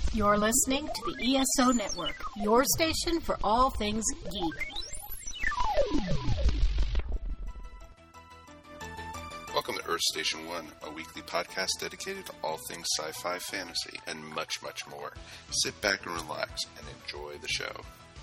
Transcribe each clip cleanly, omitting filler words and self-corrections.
You're listening to the ESO Network, your station for all things geek. Welcome to Earth Station 1, a weekly podcast dedicated to all things sci-fi, fantasy, and much, much more. Sit back and relax and enjoy the show.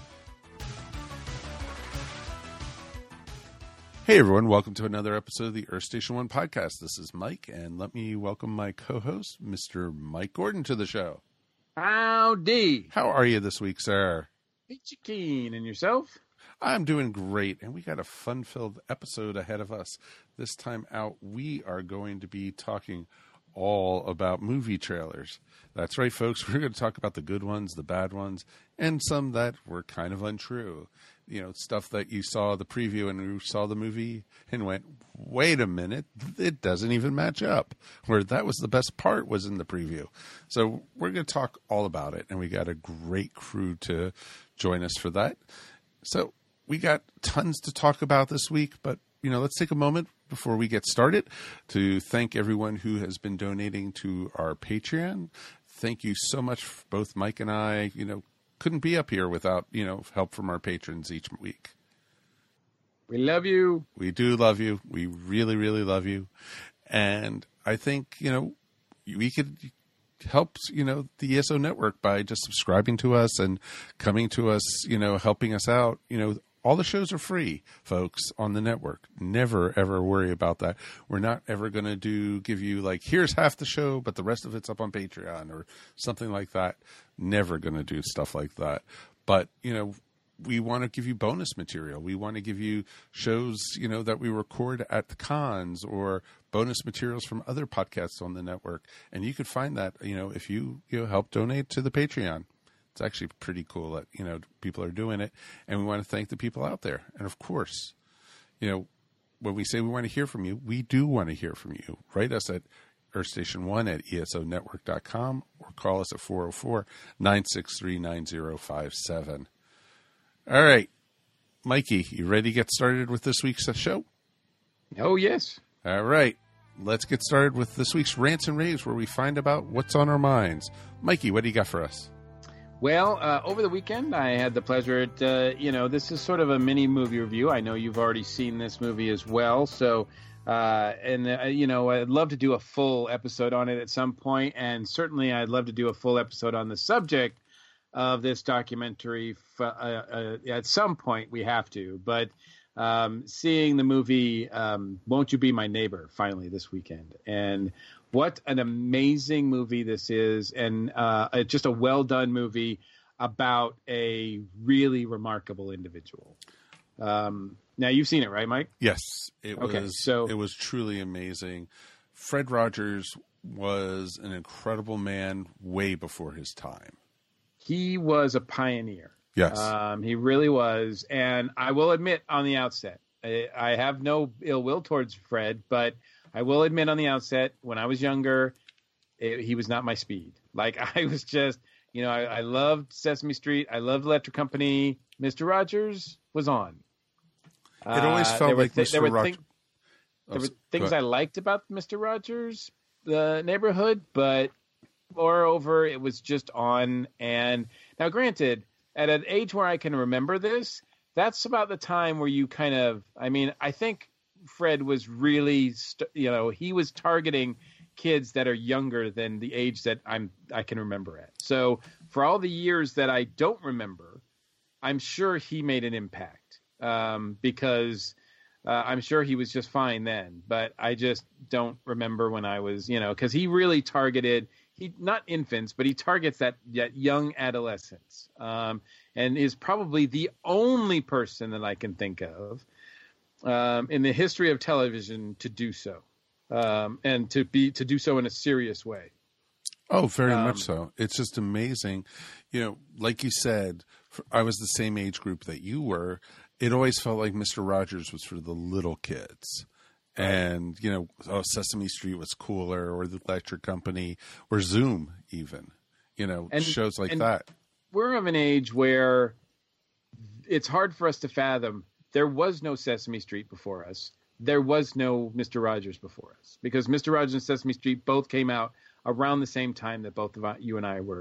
Hey everyone, welcome to another episode of the Earth Station 1 podcast. This is Mike, and let me welcome my co-host, Mr. Mike Gordon, to the show. Howdy. How are you this week, sir? Peachy keen. And yourself? I'm doing great, and we got a fun-filled episode ahead of us. This time out, we are going to be talking all about movie trailers. That's right, folks. We're going to talk about the good ones, the bad ones, and some that were kind of untrue. You know, stuff that you saw the preview and you saw the movie and went, wait a minute, it doesn't even match up. Where that was the best part was in the preview. So we're going to talk all about it, and we got a great crew to join us for that. So we got tons to talk about this week, but, you know, let's take a moment before we get started to thank everyone who has been donating to our Patreon. Thank you so much. Both Mike and I, couldn't be up here without, help from our patrons each week. We love you. We do love you. We really, really love you. And I think, we could help, the ESO network by just subscribing to us and coming to us, helping us out. All the shows are free, folks, on the network. Never, ever worry about that. We're not ever going to give you here's half the show, but the rest of it's up on Patreon or something like that. Never going to do stuff like that. But, we want to give you bonus material. We want to give you shows, that we record at the cons or bonus materials from other podcasts on the network. And you could find that, if you help donate to the Patreon. It's actually pretty cool that, people are doing it. And we want to thank the people out there. And of course, when we say we want to hear from you, we do want to hear from you. Write us at earthstation1@esonetwork.com or call us at 404-963-9057. All right. Mikey, you ready to get started with this week's show? Oh, yes. All right. Let's get started with this week's Rants and Raves, where we find about what's on our minds. Mikey, what do you got for us? Well, over the weekend, I had the pleasure at, this is sort of a mini movie review. I know you've already seen this movie as well. So, I'd love to do a full episode on it at some point. And certainly I'd love to do a full episode on the subject of this documentary. At some point we have to. But seeing the movie, Won't You Be My Neighbor, finally this weekend. And what an amazing movie this is, and just a well-done movie about a really remarkable individual. Now, you've seen it, right, Mike? Yes. It was truly amazing. Fred Rogers was an incredible man way before his time. He was a pioneer. Yes. He really was, and I will admit on the outset, I have no ill will towards Fred, but I will admit on the outset, when I was younger, he was not my speed. I was just, I loved Sesame Street. I loved Electric Company. Mr. Rogers was on. It always felt like Mr. Rogers. There were things I liked about Mr. Rogers, the neighborhood, but moreover, it was just on. And now, granted, at an age where I can remember this, that's about the time where you I think Fred was really, he was targeting kids that are younger than the age that I can remember at. So for all the years that I don't remember, I'm sure he made an impact because I'm sure he was just fine then. But I just don't remember when I was, because he really targeted, not infants, but he targets that young adolescents and is probably the only person that I can think of in the history of television to do so, and to do so in a serious way. Oh, very much so. It's just amazing. Like you said, I was the same age group that you were. It always felt like Mr. Rogers was for the little kids. And, Sesame Street was cooler, or the Electric Company, or Zoom even, shows like that. We're of an age where it's hard for us to fathom. There was no Sesame Street before us. There was no Mr. Rogers before us, because Mr. Rogers and Sesame Street both came out around the same time that both of you and I were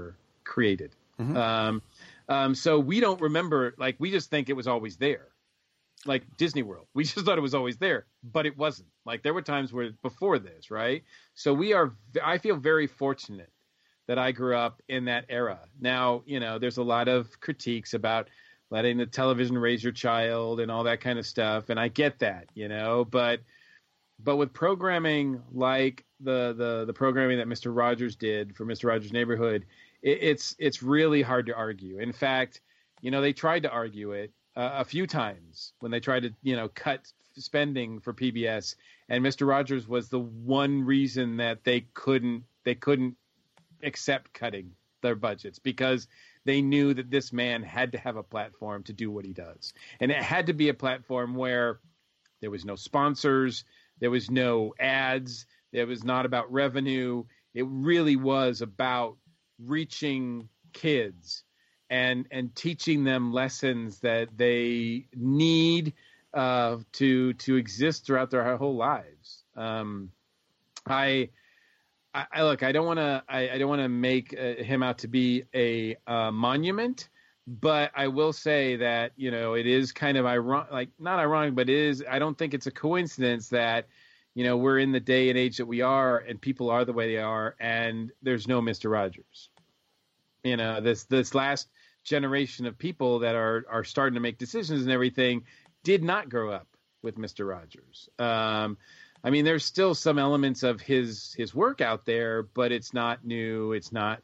created. So we don't remember, like, we just think it was always there. Like Disney World, we just thought it was always there, but it wasn't. Like, there were times where before this, right? So I feel very fortunate that I grew up in that era. Now, there's a lot of critiques about letting the television raise your child and all that kind of stuff, and I get that, but with programming like the programming that Mr. Rogers did for Mr. Rogers' Neighborhood, it's really hard to argue. In fact, they tried to argue it a few times when they tried to, cut spending for PBS, and Mr. Rogers was the one reason that they couldn't accept cutting their budgets, because they knew that this man had to have a platform to do what he does. And it had to be a platform where there was no sponsors, there was no ads, it was not about revenue. It really was about reaching kids and teaching them lessons that they need to exist throughout their whole lives. I don't want to make him out to be a monument, but I will say that it is kind of ironic, like not ironic, but it is. I don't think it's a coincidence that we're in the day and age that we are, and people are the way they are, and there's no Mr. Rogers. This last generation of people that are starting to make decisions and everything did not grow up with Mr. Rogers. There's still some elements of his work out there, but it's not new. It's not,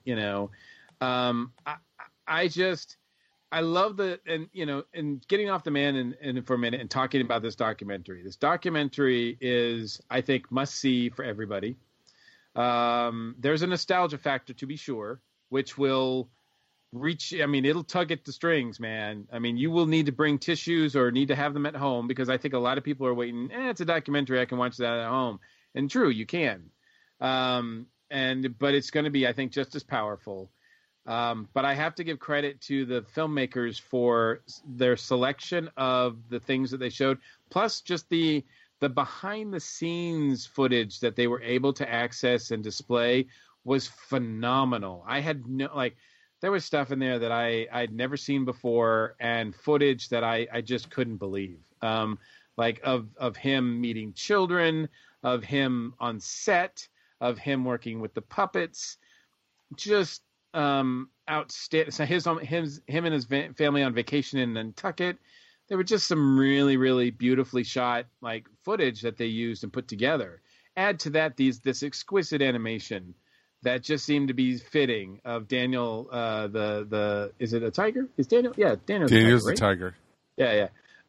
I love and getting off the man and for a minute and talking about this documentary. This documentary is, I think, must see for everybody. There's a nostalgia factor, to be sure, which will reach. It'll tug at the strings, man. You will need to bring tissues or need to have them at home, because I think a lot of people are waiting. It's a documentary. I can watch that at home. And true, you can. But it's going to be, I think, just as powerful. But I have to give credit to the filmmakers for their selection of the things that they showed, plus just the behind the scenes footage that they were able to access and display was phenomenal. I had there was stuff in there that I'd never seen before, and footage that I just couldn't believe. Like of him meeting children, of him on set, of him working with the puppets, just outstanding. So him and his family on vacation in Nantucket. There were just some really, really beautifully shot footage that they used and put together. Add to that this exquisite animation that just seemed to be fitting of Daniel. Is it a tiger? Is Daniel? Yeah, Daniel's the tiger. Yeah.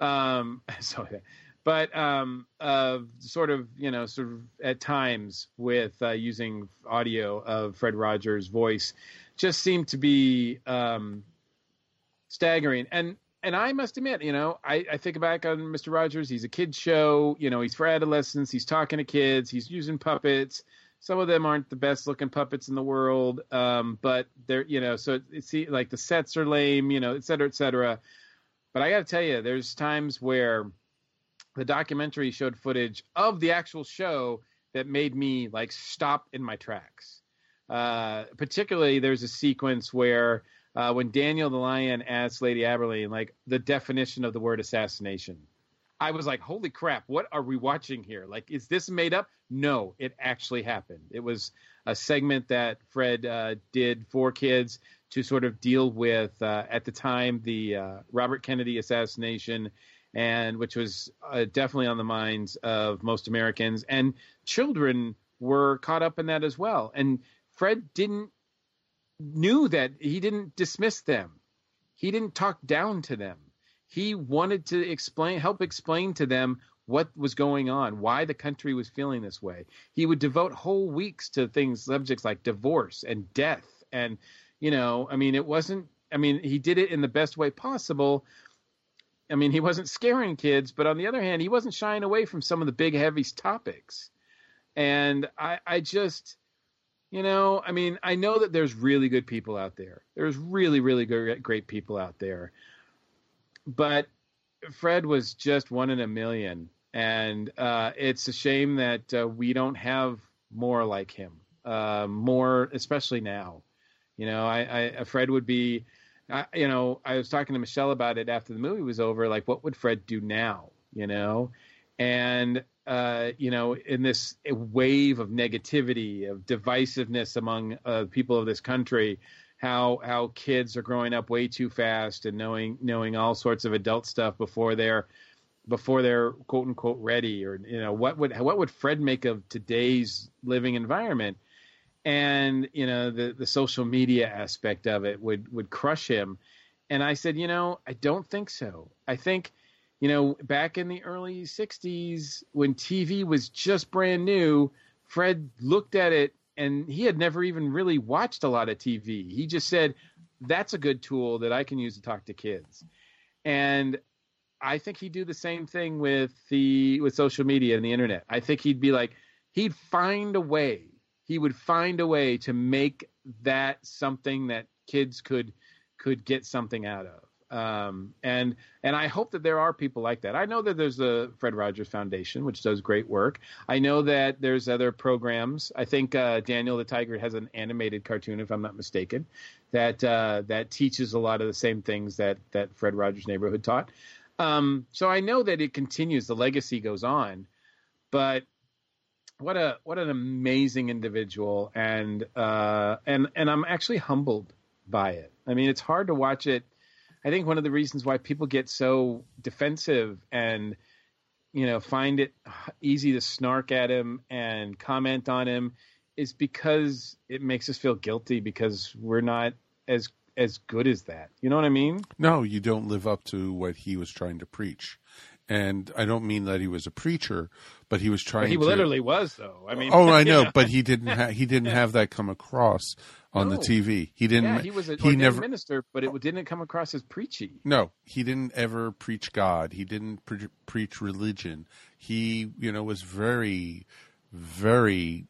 But sort of at times with using audio of Fred Rogers' voice just seemed to be staggering. And I must admit, I think back on Mr. Rogers. He's a kid's show. He's for adolescents. He's talking to kids. He's using puppets. Some of them aren't the best looking puppets in the world, but they're, so it's like the sets are lame, et cetera, et cetera. But I got to tell you, there's times where the documentary showed footage of the actual show that made me stop in my tracks. Particularly, there's a sequence where when Daniel the Lion asks Lady Aberline, the definition of the word assassination. I was like, holy crap, what are we watching here? Is this made up? No, it actually happened. It was a segment that Fred did for kids to sort of deal with, at the time, the Robert Kennedy assassination, and which was definitely on the minds of most Americans. And children were caught up in that as well. And Fred knew that he didn't dismiss them. He didn't talk down to them. He wanted to help explain to them what was going on, why the country was feeling this way. He would devote whole weeks to subjects like divorce and death. And, he did it in the best way possible. He wasn't scaring kids, but on the other hand, he wasn't shying away from some of the big, heavy topics. And I just, I know that there's really good people out there. There's really, really great people out there. But Fred was just one in a million. And it's a shame that we don't have more like him, more, especially now. Fred would be, I was talking to Michelle about it after the movie was over. Like, what would Fred do now? And in this wave of negativity, of divisiveness among people of this country, how kids are growing up way too fast and knowing all sorts of adult stuff before they're quote unquote ready, or what would Fred make of today's living environment? And the social media aspect of it would crush him. And I said, I don't think so. I think back in the early 60s when TV was just brand new, Fred looked at it and he had never even really watched a lot of TV. He just said, that's a good tool that I can use to talk to kids. And I think he'd do the same thing with social media and the internet. I think he'd find a way. He would find a way to make that something that kids could get something out of. And I hope that there are people like that. I know that there's the Fred Rogers Foundation, which does great work. I know that there's other programs. I think Daniel the Tiger has an animated cartoon, if I'm not mistaken, that teaches a lot of the same things that Fred Rogers Neighborhood taught. So I know that it continues. The legacy goes on. But what an amazing individual, and I'm actually humbled by it. I mean, it's hard to watch it. I think one of the reasons why people get so defensive and, find it easy to snark at him and comment on him is because it makes us feel guilty because we're not as good as that. You know what I mean? No, you don't live up to what he was trying to preach. And I don't mean that he was a preacher, but he was trying to. He literally was, though. I mean, oh, I know, but he didn't have that come across on the TV. He didn't. Yeah, he was an ordained minister, but it didn't come across as preachy. No, he didn't ever preach God. He didn't preach religion. He, was very, very,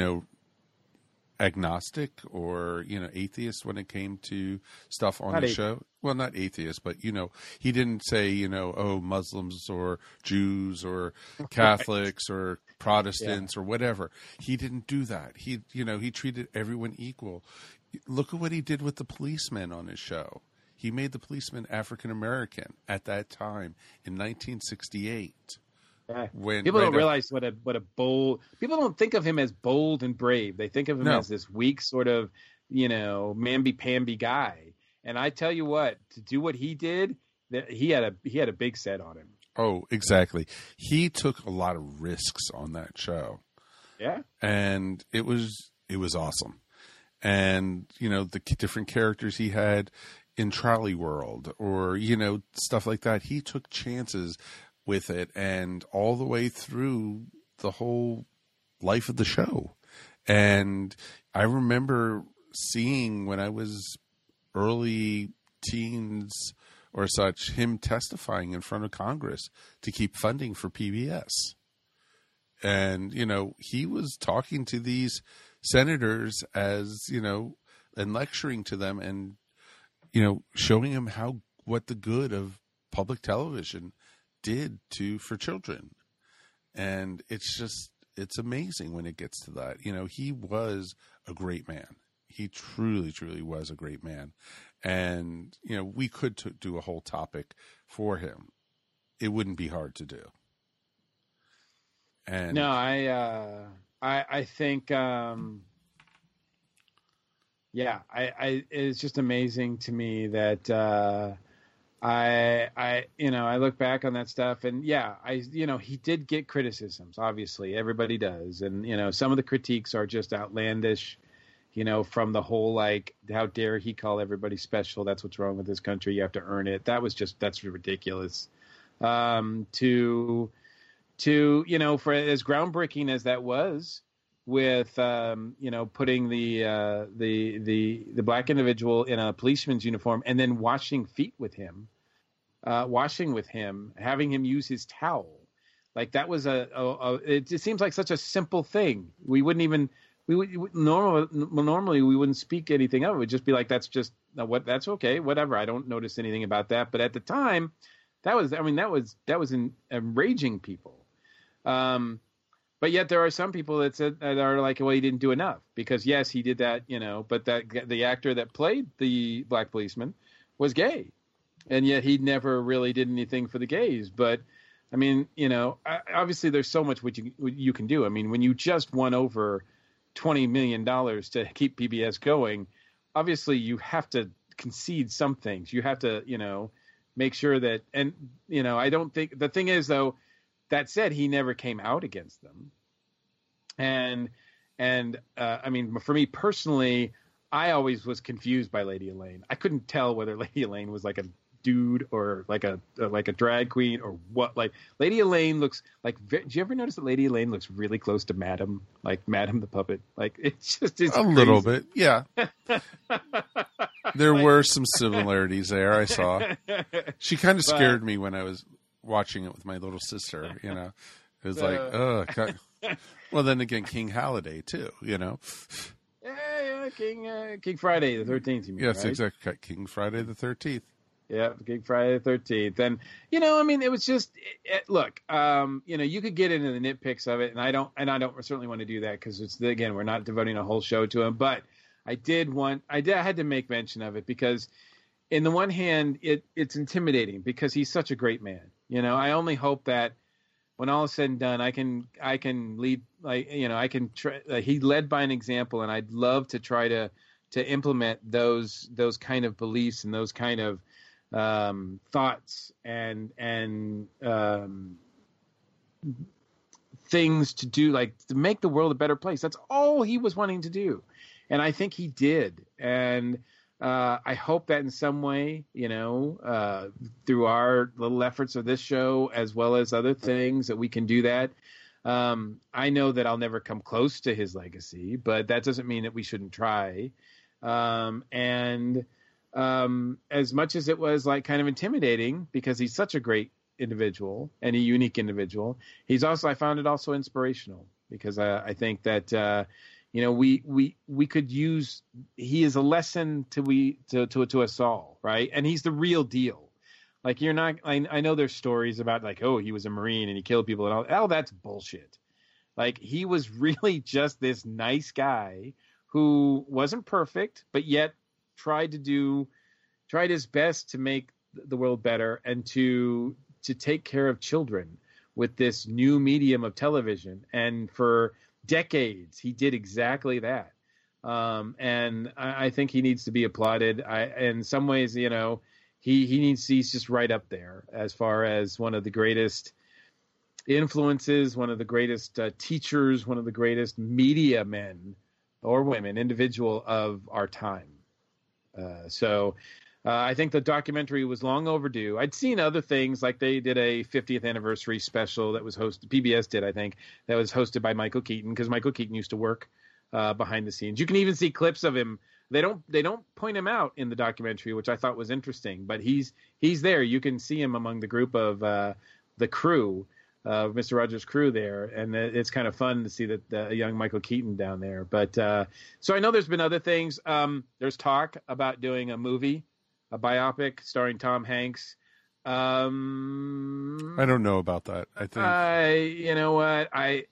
agnostic or atheist when it came to stuff on the show. Well, not atheist, but he didn't say Muslims or Jews or Catholics or Protestants or whatever. He didn't do that. He treated everyone equal. Look at what he did with the policemen on his show. He made the policemen African American at that time in 1968. When people don't realize what a bold. People don't think of him as bold and brave. They think of him as this weak sort of mamby-pamby guy. And I tell you what, to do what he did, that he had a big set on him. Oh, exactly. He took a lot of risks on that show. Yeah, and it was awesome. And the different characters he had in Trolley World, or stuff like that. He took chances with it, and all the way through the whole life of the show. And I remember seeing, when I was early teens or such, him testifying in front of Congress to keep funding for PBS. And, he was talking to these senators and lecturing to them and, showing them what the good of public television did for children. And it's amazing when it gets to that. He was a great man. He truly, truly was a great man. And, we could do a whole topic for him. It wouldn't be hard to do. And no, I think, it's just amazing to me that, I look back on that stuff, and he did get criticisms. Obviously, everybody does, and some of the critiques are just outlandish. From the whole how dare he call everybody special? That's what's wrong with this country. You have to earn it. That's ridiculous. To for as groundbreaking as that was, with putting the black individual in a policeman's uniform and then washing with him, having him use his towel, that was it seems like such a simple thing. We wouldn't even normally we wouldn't speak anything of it. We'd just be like, that's just that's okay, whatever. I don't notice anything about that. But at the time, that was enraging people. But yet there are some people that are like, well, he didn't do enough because yes, he did that, but that the actor that played the black policeman was gay, and yet he never really did anything for the gays. But I mean, obviously there's so much what you can do. I mean, when you just won over $20 million to keep PBS going, obviously you have to concede some things. You have to, make sure that, and, I don't think, the thing is though, that said, he never came out against them. And I mean, for me personally, I always was confused by Lady Elaine. I couldn't tell whether Lady Elaine was like a dude or like a drag queen or what. Like Lady Elaine looks like. Do you ever notice that Lady Elaine looks really close to Madame, like Madame the puppet? Like it's a little bit, yeah. There were some similarities there. I saw. She kind of scared me when I was watching it with my little sister. It was like, ugh. Well, then again, King Halliday too. Yeah, King Friday the 13th. You mean, yes, right? Exactly. King Friday the 13th. Yeah, King Friday the 13th. And, I mean, it was just, look, you could get into the nitpicks of it, and I don't certainly want to do that because again, we're not devoting a whole show to him, but I had to make mention of it because in the one hand, it's intimidating because he's such a great man. I only hope that when all is said and done, I can lead, he led by an example, and I'd love to try to implement those kind of beliefs and those kind of thoughts and things to do, like to make the world a better place. That's all he was wanting to do, and I think he did. And I hope that in some way, through our little efforts of this show as well as other things, that we can do that. I know that I'll never come close to his legacy, but that doesn't mean that we shouldn't try. As much as it was like kind of intimidating because he's such a great individual and a unique individual, he's also, I found it also inspirational because I think that, we could use, he is a lesson to us all. Right. And he's the real deal. Like you're not, I know there's stories about like, oh, he was a Marine and he killed people and all. Oh, that's bullshit. Like he was really just this nice guy who wasn't perfect, but yet tried his best to make the world better and to take care of children with this new medium of television. And for decades, he did exactly that. And I think he needs to be applauded. In some ways, he's just right up there as far as one of the greatest influences, one of the greatest teachers, one of the greatest media men or women, individual of our time. So I think the documentary was long overdue. I'd seen other things, like they did a 50th anniversary special that was hosted, PBS did, I think, that was hosted by Michael Keaton, because Michael Keaton used to work behind the scenes. You can even see clips of him. They don't point him out in the documentary, which I thought was interesting, but he's there. You can see him among the group of the crew, Mr. Rogers' crew there, and it's kind of fun to see that a young Michael Keaton down there. But so I know there's been other things. There's talk about doing a movie, a biopic starring Tom Hanks. I don't know about that. I think you know what,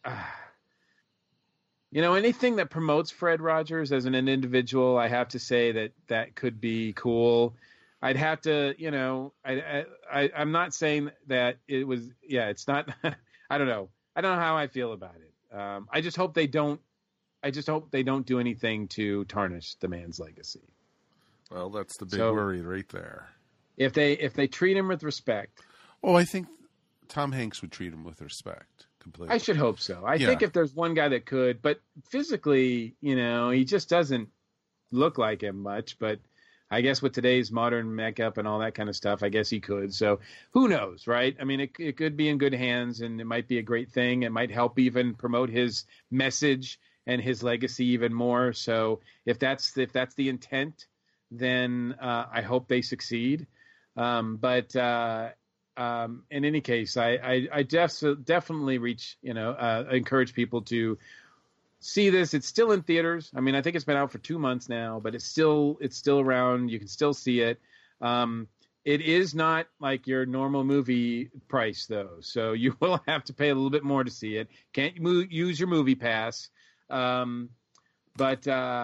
anything that promotes Fred Rogers as an individual, I have to say that could be cool. I'd have to, I'm not saying that it was, it's not, I don't know how I feel about it. I just hope they don't do anything to tarnish the man's legacy. Well, that's the big worry right there. If they treat him with respect. Oh, I think Tom Hanks would treat him with respect completely. I should hope so. I think if there's one guy that could, but physically, he just doesn't look like him much, but I guess with today's modern makeup and all that kind of stuff, I guess he could. So who knows, right? I mean, it could be in good hands, and it might be a great thing. It might help even promote his message and his legacy even more. So if that's the intent, then I hope they succeed. But in any case, I definitely encourage people to see this. It's still in theaters. I mean, I think it's been out for 2 months now, but it's still around. You can still see it. It is not like your normal movie price, though. So you will have to pay a little bit more to see it. Can't use your movie pass. But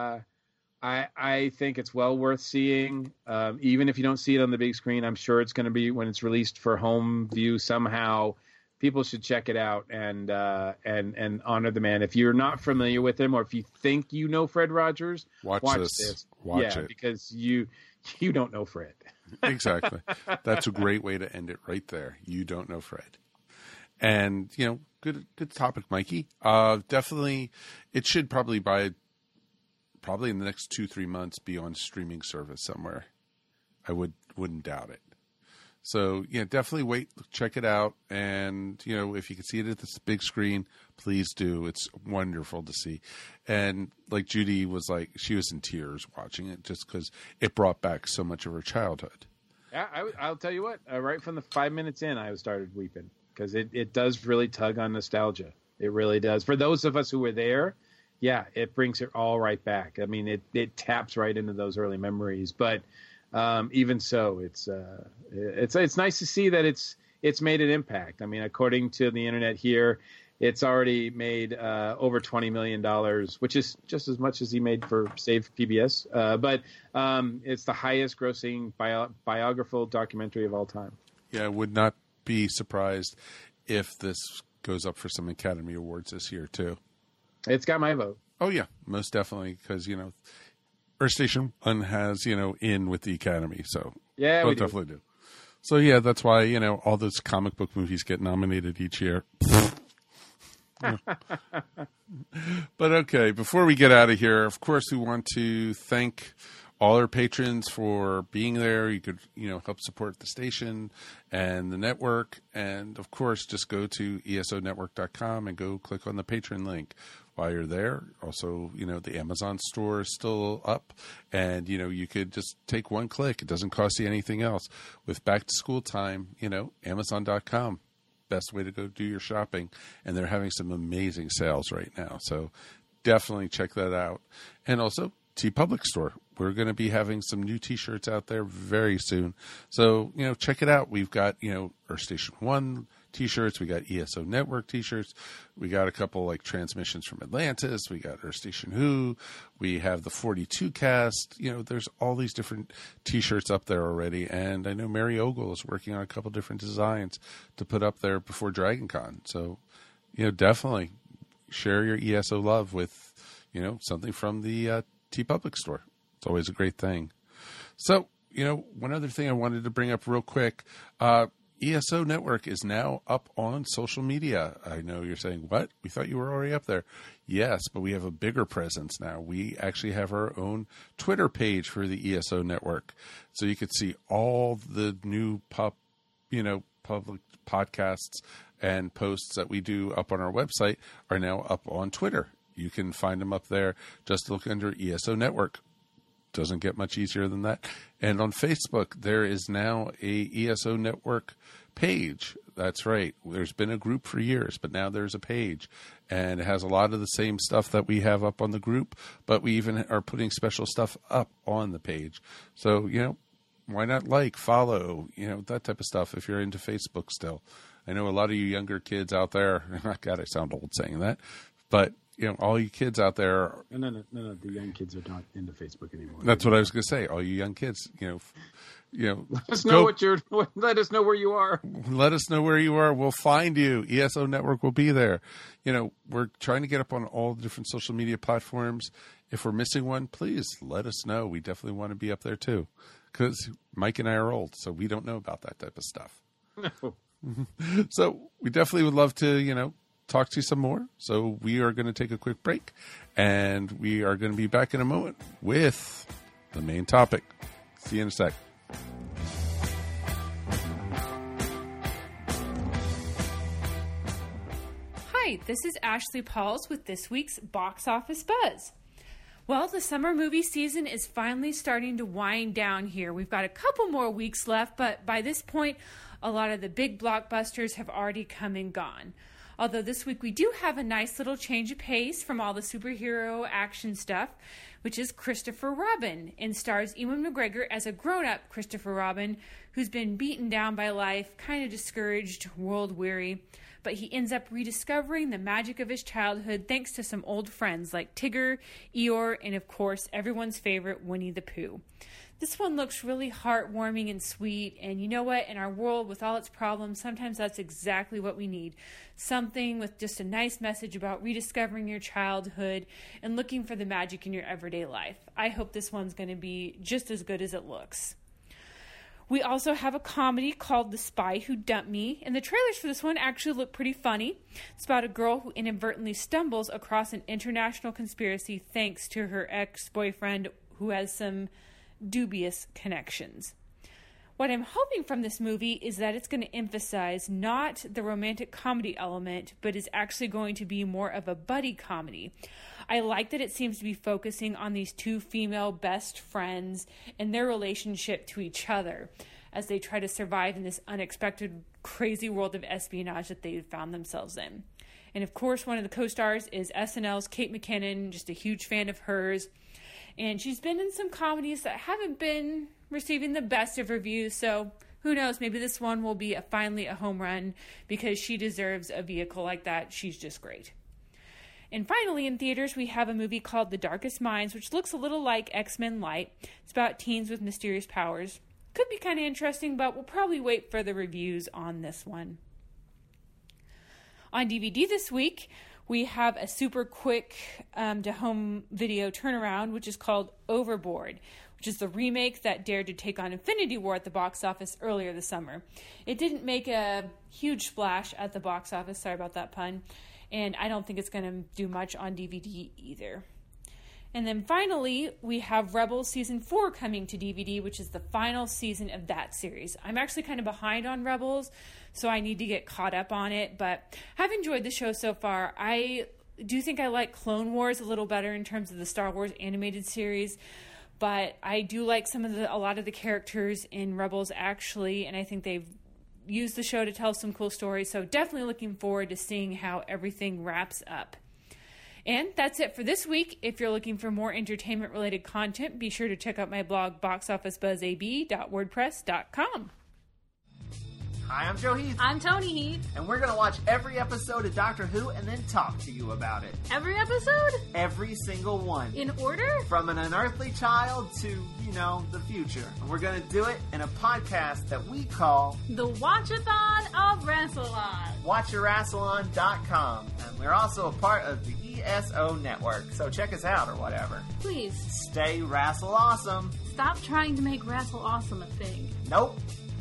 I think it's well worth seeing. Even if you don't see it on the big screen, I'm sure it's going to be when it's released for home view somehow. People should check it out and honor the man. If you're not familiar with him, or if you think you know Fred Rogers, watch this. Watch it, because you don't know Fred. Exactly. That's a great way to end it right there. You don't know Fred. And, good topic, Mikey. Definitely, it should probably in the next 2-3 months be on streaming service somewhere. I wouldn't doubt it. So, definitely check it out. And, if you can see it at this big screen, please do. It's wonderful to see. And like Judy was like, she was in tears watching it just because it brought back so much of her childhood. Yeah, I'll tell you what, right from the 5 minutes in, I started weeping because it does really tug on nostalgia. It really does. For those of us who were there, yeah, it brings it all right back. I mean, it taps right into those early memories. But even so, it's nice to see that it's made an impact. I mean, according to the internet here, it's already made over $20 million, which is just as much as he made for Save PBS. But it's the highest grossing biographical documentary of all time. Yeah, I would not be surprised if this goes up for some Academy Awards this year, too. It's got my vote. Oh, yeah, most definitely, because, Earth Station 1 has, in with the Academy, so yeah, we definitely do. So, yeah, that's why, all those comic book movies get nominated each year. But, okay, before we get out of here, of course, we want to thank all our patrons for being there. You could, help support the station and the network. And, of course, just go to esonetwork.com and go click on the patron link. While you're there, also, the Amazon store is still up, and, you could just take one click. It doesn't cost you anything else. With back to school time, Amazon.com, best way to go do your shopping, and they're having some amazing sales right now. So definitely check that out. And also TeePublic store. We're going to be having some new T-shirts out there very soon. So, check it out. We've got, Earth Station 1 T-shirts. We got ESO Network T-shirts. We got a couple like transmissions from Atlantis. We got Earth Station Who. We have the 42 cast. There's all these different T-shirts up there already. And I know Mary Ogle is working on a couple different designs to put up there before Dragon Con. So, definitely share your ESO love with, something from the TeePublic store. It's always a great thing. So, one other thing I wanted to bring up real quick. ESO Network is now up on social media. I know you're saying, what? We thought you were already up there. Yes, but we have a bigger presence now. We actually have our own Twitter page for the ESO Network. So you could see all the new public podcasts and posts that we do up on our website are now up on Twitter. You can find them up there. Just look under ESO Network. Doesn't get much easier than that. And on Facebook, there is now a ESO Network page. That's right. There's been a group for years, but now there's a page. And it has a lot of the same stuff that we have up on the group, but we even are putting special stuff up on the page. So, why not follow, that type of stuff if you're into Facebook still. I know a lot of you younger kids out there, God, I sound old saying that, but all you kids out there. No. The young kids are not into Facebook anymore. That's what I was going to say. All you young kids, let us know let us know where you are. Let us know where you are. We'll find you. ESO Network will be there. We're trying to get up on all the different social media platforms. If we're missing one, please let us know. We definitely want to be up there too, because Mike and I are old, so we don't know about that type of stuff. No. So we definitely would love to, talk to you some more. So we are going to take a quick break, and we are going to be back in a moment with the main topic. See you in a sec. Hi, this is Ashley Pauls with this week's Box Office Buzz. Well, the summer movie season is finally starting to wind down here. We've got a couple more weeks left, but by this point, a lot of the big blockbusters have already come and gone. Although this week we do have a nice little change of pace from all the superhero action stuff. which is Christopher Robin, and stars Ewan McGregor as a grown-up Christopher Robin who's been beaten down by life, kind of discouraged, world-weary, but he ends up rediscovering the magic of his childhood thanks to some old friends like Tigger, Eeyore, and of course, everyone's favorite Winnie the Pooh. This one looks really heartwarming and sweet, and you know what? In our world with all its problems, sometimes that's exactly what we need. Something with just a nice message about rediscovering your childhood and looking for the magic in your everyday life. I hope this one's going to be just as good as it looks. We also have a comedy called The Spy Who Dumped Me, and the trailers for this one actually look pretty funny. It's about a girl who inadvertently stumbles across an international conspiracy thanks to her ex-boyfriend who has some dubious connections. What I'm hoping from this movie is that it's going to emphasize not the romantic comedy element, but is actually going to be more of a buddy comedy. I like that it seems to be focusing on these two female best friends and their relationship to each other as they try to survive in this unexpected, crazy world of espionage that they've found themselves in. And of course, one of the co-stars is SNL's Kate McKinnon, just a huge fan of hers. And she's been in some comedies that haven't been receiving the best of reviews, so who knows, maybe this one will be finally a home run because she deserves a vehicle like that. She's just great. And finally, in theaters, we have a movie called The Darkest Minds, which looks a little like X-Men Light. It's about teens with mysterious powers. Could be kind of interesting, but we'll probably wait for the reviews on this one. On DVD this week, we have a super quick to home video turnaround, which is called Overboard, which is the remake that dared to take on Infinity War at the box office earlier this summer. It didn't make a huge splash at the box office, sorry about that pun, and I don't think it's going to do much on DVD either. And then finally, we have Rebels Season 4 coming to DVD, which is the final season of that series. I'm actually kind of behind on Rebels, so I need to get caught up on it, but I've enjoyed the show so far. I do think I like Clone Wars a little better in terms of the Star Wars animated series, but I do like a lot of the characters in Rebels actually, and I think they've used the show to tell some cool stories, so definitely looking forward to seeing how everything wraps up. And that's it for this week. If you're looking for more entertainment-related content, be sure to check out my blog, boxofficebuzzab.wordpress.com. Hi, I'm Joe Heath. I'm Tony Heath. And we're going to watch every episode of Doctor Who and then talk to you about it. Every episode? Every single one. In order? From an unearthly child to, the future. And we're going to do it in a podcast that we call The Watchathon of Rassilon. WatchYourRassilon.com. And we're also a part of the ESO network, so check us out or whatever. Please. Stay Rassle Awesome. Stop trying to make Rassle Awesome a thing. Nope.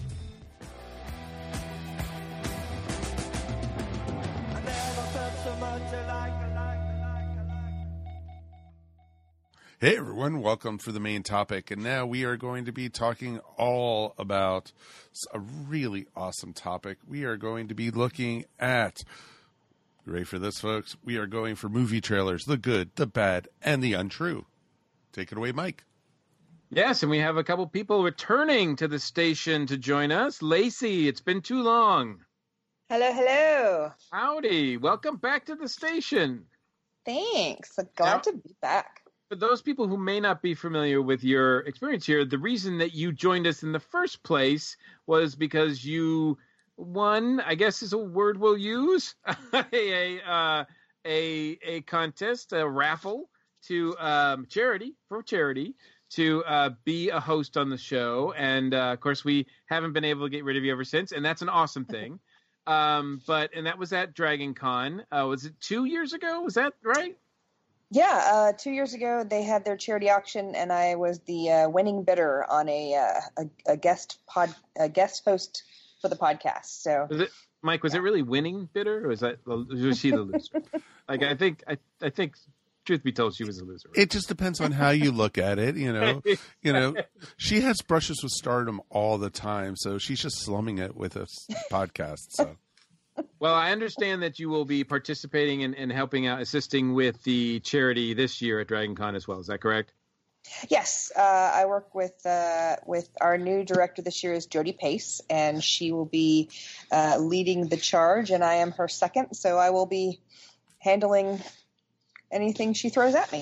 Hey everyone, welcome for the main topic. And now we are going to be talking all about a really awesome topic. We are going to be looking at, you ready for this folks? We are going for movie trailers, the good, the bad, and the untrue. Take it away, Mike. Yes, and we have a couple people returning to the station to join us. Lacey, it's been too long. Hello, hello. Howdy. Welcome back to the station. Thanks. Glad to be back. For those people who may not be familiar with your experience here, the reason that you joined us in the first place was because you won, I guess is a word we'll use, a contest, a raffle to charity to be a host on the show. And of course, we haven't been able to get rid of you ever since, and that's an awesome thing. And that was at Dragon Con. Was it 2 years ago? Was that right? Yeah, 2 years ago they had their charity auction, and I was the winning bidder on a guest host for the podcast. So, Mike, was it really winning bidder, or was she the loser? Like, I think, truth be told, she was a loser. Right? It just depends on how you look at it. She has brushes with stardom all the time, so she's just slumming it with a podcast. So. Well, I understand that you will be participating and helping out, assisting with the charity this year at Dragon Con as well. Is that correct? Yes. I work with our new director this year is Jody Pace, and she will be leading the charge, and I am her second, so I will be handling anything she throws at me.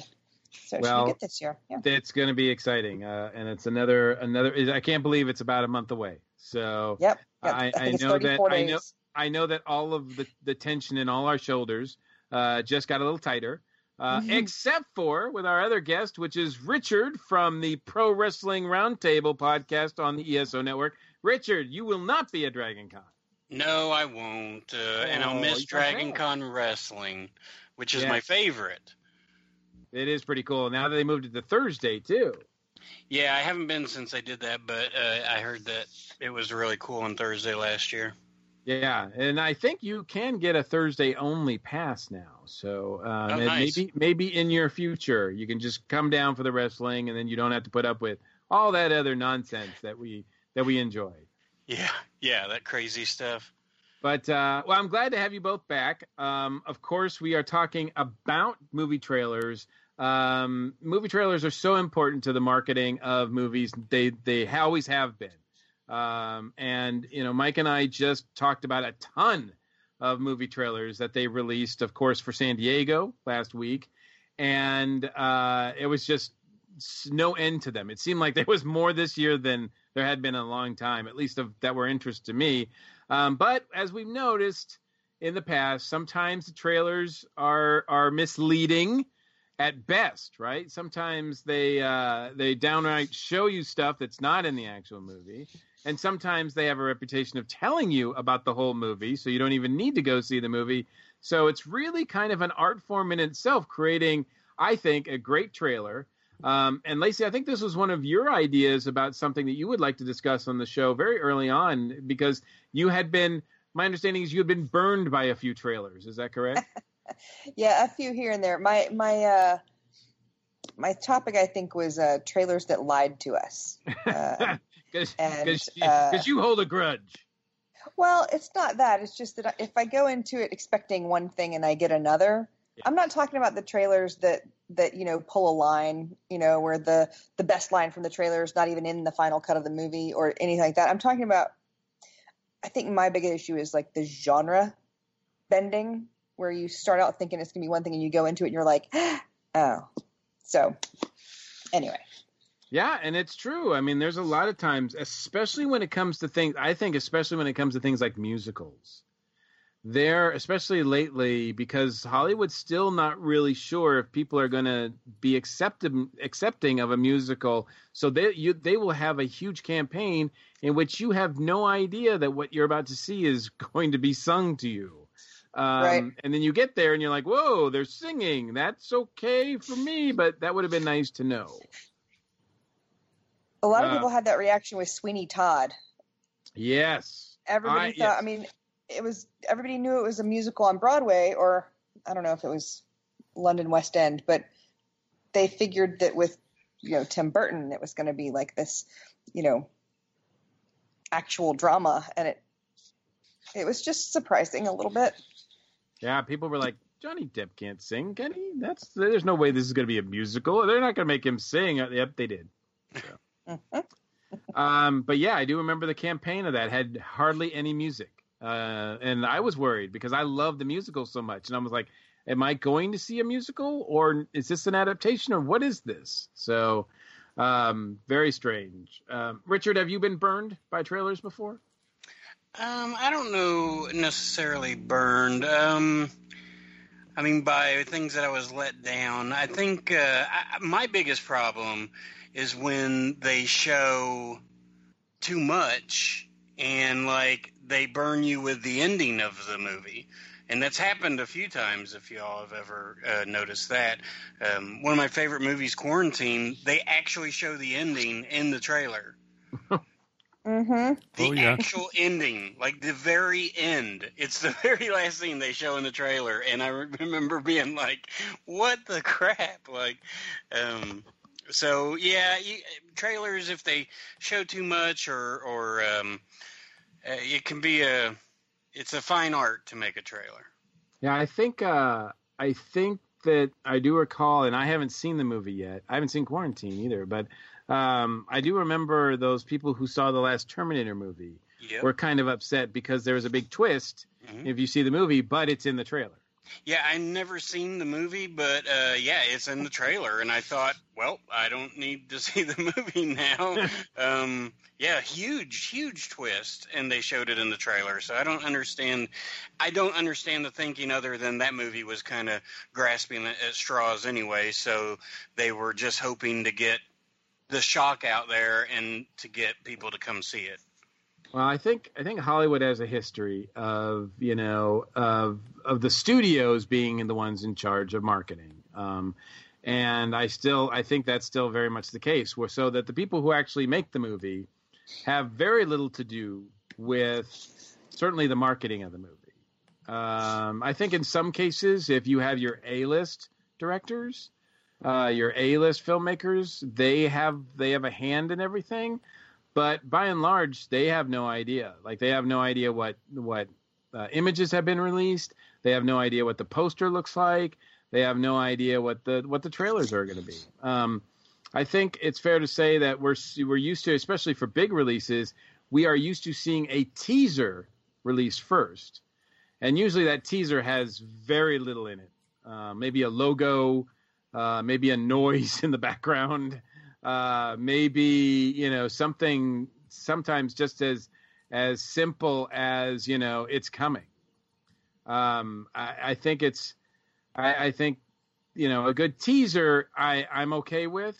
So it should be good this year. Yeah. It's going to be exciting, and it's another. I can't believe it's about a month away. So Yep. I think it's know 34 that days. I know that all of the tension in all our shoulders just got a little tighter, except for with our other guest, which is Richard from the Pro Wrestling Roundtable podcast on the ESO Network. Richard, you will not be at Dragon Con. No, I won't. And I'll miss Dragon Con Wrestling, which is my favorite. It is pretty cool. Now that they moved it to Thursday, too. Yeah, I haven't been since they did that, but I heard that it was really cool on Thursday last year. Yeah, and I think you can get a Thursday-only pass now. So nice. maybe in your future, you can just come down for the wrestling, and then you don't have to put up with all that other nonsense that we enjoy. Yeah, that crazy stuff. But, well, I'm glad to have you both back. Of course, we are talking about movie trailers. Movie trailers are so important to the marketing of movies. They always have been. And, you know, Mike and I just talked about a ton of movie trailers that they released, of course, for San Diego last week. And it was just no end to them. It seemed like there was more this year than there had been in a long time, at least that were interest to me. But as we've noticed in the past, sometimes the trailers are misleading at best, right? Sometimes they downright show you stuff that's not in the actual movie. And sometimes they have a reputation of telling you about the whole movie, so you don't even need to go see the movie. So it's really kind of an art form in itself, creating, I think, a great trailer. And Lacey, I think this was one of your ideas about something that you would like to discuss on the show very early on, because you had been, my understanding is you had been burned by a few trailers. Is that correct? Yeah, a few here and there. My topic, I think, was trailers that lied to us. Because you hold a grudge. Well, it's not that. It's just that if I go into it expecting one thing and I get another, I'm not talking about the trailers that you know, pull a line, you know, where the best line from the trailer is not even in the final cut of the movie or anything like that. I'm talking about, I think my big issue is like the genre bending, where you start out thinking it's going to be one thing and you go into it and you're like, oh. So anyway. Yeah, and it's true. I mean, there's a lot of times, especially when it comes to things, I think especially when it comes to things like musicals, especially lately, because Hollywood's still not really sure if people are going to be accepting of a musical. So they will have a huge campaign in which you have no idea that what you're about to see is going to be sung to you. Right. And then you get there and you're like, whoa, they're singing. That's okay for me, but that would have been nice to know. A lot of people had that reaction with Sweeney Todd. Yes. Everybody thought, I mean, everybody knew it was a musical on Broadway, or I don't know if it was London West End, but they figured that with, you know, Tim Burton, it was going to be like this, you know, actual drama. And it was just surprising a little bit. Yeah. People were like, Johnny Depp can't sing, can he? There's no way this is going to be a musical. They're not going to make him sing. Yep, they did. So. But yeah, I do remember the campaign of that had hardly any music. And I was worried because I love the musical so much. And I was like, am I going to see a musical, or is this an adaptation, or what is this? So very strange. Richard, have you been burned by trailers before? I don't know necessarily burned. I mean, by things that I was let down. I think my biggest problem is when they show too much and, like, they burn you with the ending of the movie. And that's happened a few times, if y'all have ever noticed that. One of my favorite movies, Quarantine, they actually show the ending in the trailer. Mm-hmm. The actual ending, like the very end. It's the very last thing they show in the trailer. And I remember being like, what the crap? Like, so, yeah, trailers, if they show too much or it can be it's a fine art to make a trailer. Yeah, I think that I do recall, and I haven't seen the movie yet. I haven't seen Quarantine either, but I do remember those people who saw the last Terminator movie were kind of upset because there was a big twist if you see the movie, but it's in the trailer. Yeah, I never seen the movie, but yeah, it's in the trailer, and I thought, well, I don't need to see the movie now. Yeah, huge twist, and they showed it in the trailer, so I don't understand the thinking other than that movie was kind of grasping at straws anyway, so they were just hoping to get the shock out there and to get people to come see it. Well, I think Hollywood has a history of of the studios being the ones in charge of marketing, and I think that's still very much the case. So that the people who actually make the movie have very little to do with certainly the marketing of the movie. I think in some cases, if you have your A-list directors, your A-list filmmakers, they have a hand in everything. But by and large, they have no idea. Like, they have no idea what images have been released. They have no idea what the poster looks like. They have no idea what the trailers are going to be. I think it's fair to say that we're used to, especially for big releases, we are used to seeing a teaser released first, and usually that teaser has very little in it. Maybe a logo, maybe a noise in the background. Maybe, something sometimes just as simple as, it's coming. I think a good teaser I'm okay with.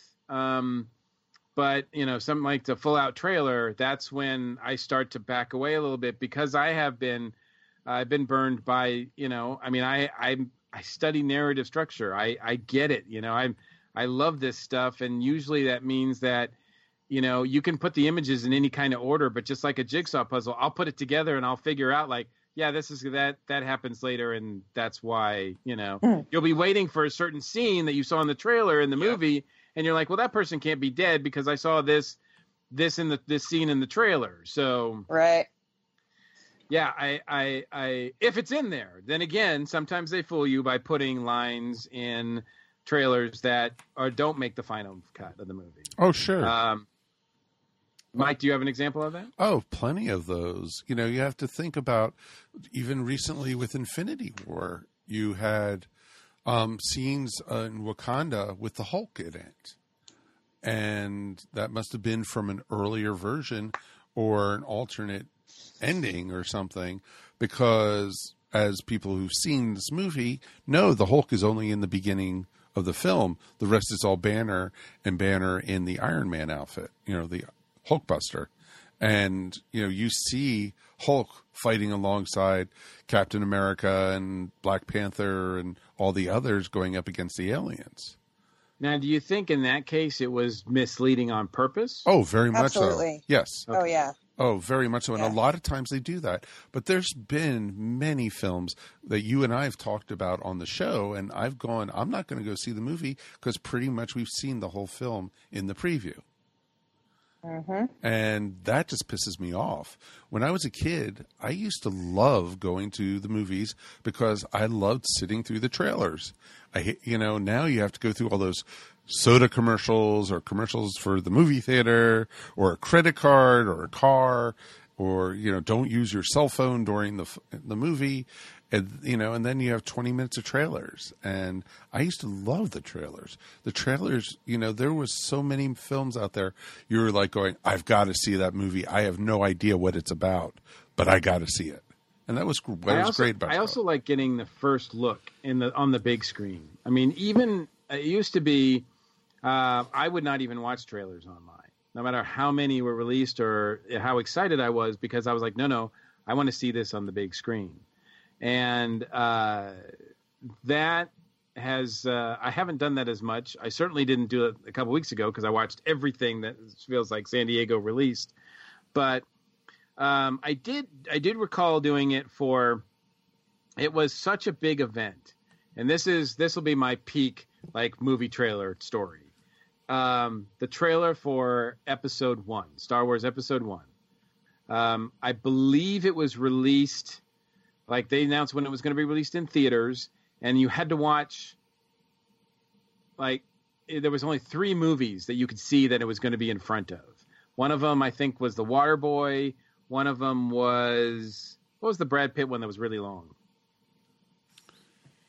But, something like the full out trailer, that's when I start to back away a little bit, because I've been burned by, I study narrative structure. I get it. I love this stuff, and usually that means that, you can put the images in any kind of order, but just like a jigsaw puzzle, I'll put it together and I'll figure out, like, yeah, this is that happens later, and that's why, you'll be waiting for a certain scene that you saw in the trailer in the movie, and you're like, well, that person can't be dead because I saw this in this scene in the trailer. So right. Yeah, I if it's in there, then again, sometimes they fool you by putting lines in trailers that don't make the final cut of the movie. Oh, sure. Mike, do you have an example of that? Oh, plenty of those. You have to think about, even recently with Infinity War, you had scenes in Wakanda with the Hulk in it. And that must have been from an earlier version or an alternate ending or something, because as people who've seen this movie know, the Hulk is only in the beginning of the film. The rest is all Banner, and Banner in the Iron Man outfit, the Hulkbuster. And, you see Hulk fighting alongside Captain America and Black Panther and all the others going up against the aliens. Now, do you think in that case it was misleading on purpose? Oh, very much so. Absolutely. Yes. Okay. Oh, yeah. Oh, very much so. And Yeah. a lot of times they do that. But there's been many films that you and I have talked about on the show, and I've gone, I'm not going to go see the movie because pretty much we've seen the whole film in the preview. Mm-hmm. And that just pisses me off. When I was a kid, I used to love going to the movies because I loved sitting through the trailers. Now you have to go through all those soda commercials or commercials for the movie theater or a credit card or a car, or, don't use your cell phone during the movie. And, and then you have 20 minutes of trailers. And I used to love the trailers. The trailers, there was so many films out there. You were like going, I've got to see that movie. I have no idea what it's about, but I got to see it. And that was great about it. I also like getting the first look on the big screen. I mean, even it used to be, I would not even watch trailers online, no matter how many were released or how excited I was, because I was like, no, I want to see this on the big screen. And that has I haven't done that as much. I certainly didn't do it a couple weeks ago because I watched everything that feels like San Diego released. But I did recall doing it for. It was such a big event, and this will be my peak movie trailer story. The trailer for Episode 1, Star Wars Episode 1. I believe it was released. They announced when it was going to be released in theaters, and you had to watch, there was only 3 movies that you could see that it was going to be in front of. One of them, I think, was The Waterboy. One of them was, what was the Brad Pitt one that was really long?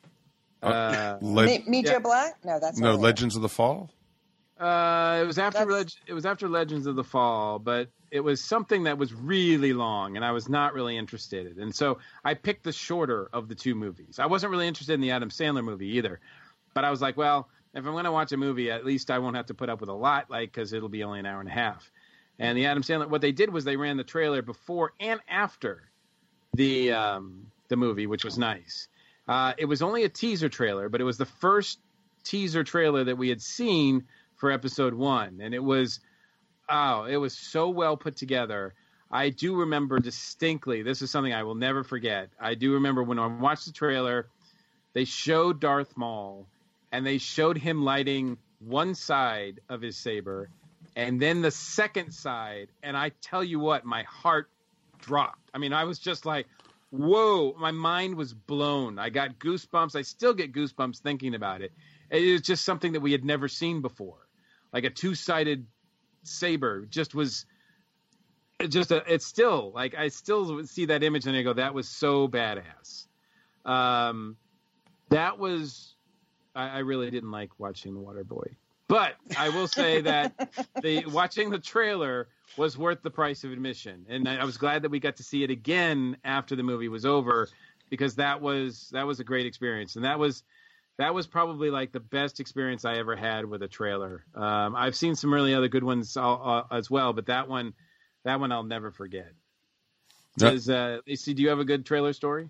Meet Joe Black? No, that's no not Legends of the Fall. It was after Legends of the Fall, but it was something that was really long, and I was not really interested. And so I picked the shorter of the two movies. I wasn't really interested in the Adam Sandler movie either, but I was like, well, if I'm going to watch a movie, at least I won't have to put up with a lot, because it'll be only an hour and a half. And the Adam Sandler, what they did was they ran the trailer before and after the movie, which was nice. It was only a teaser trailer, but it was the first teaser trailer that we had seen for episode 1. And it was so well put together. I do remember distinctly, this is something I will never forget. I do remember when I watched the trailer, they showed Darth Maul and they showed him lighting one side of his saber and then the second side. And I tell you what, my heart dropped. I mean, I was just like, whoa, my mind was blown. I got goosebumps. I still get goosebumps thinking about it. It was just something that we had never seen before. Like a two-sided saber it's still like, I still see that image and I go, that was so badass. I really didn't like watching The Waterboy, but I will say that watching the trailer was worth the price of admission. And I was glad that we got to see it again after the movie was over, because that was a great experience. And that was probably like the best experience I ever had with a trailer. I've seen some really other good ones as well, but that one I'll never forget. Lacey, do you have a good trailer story?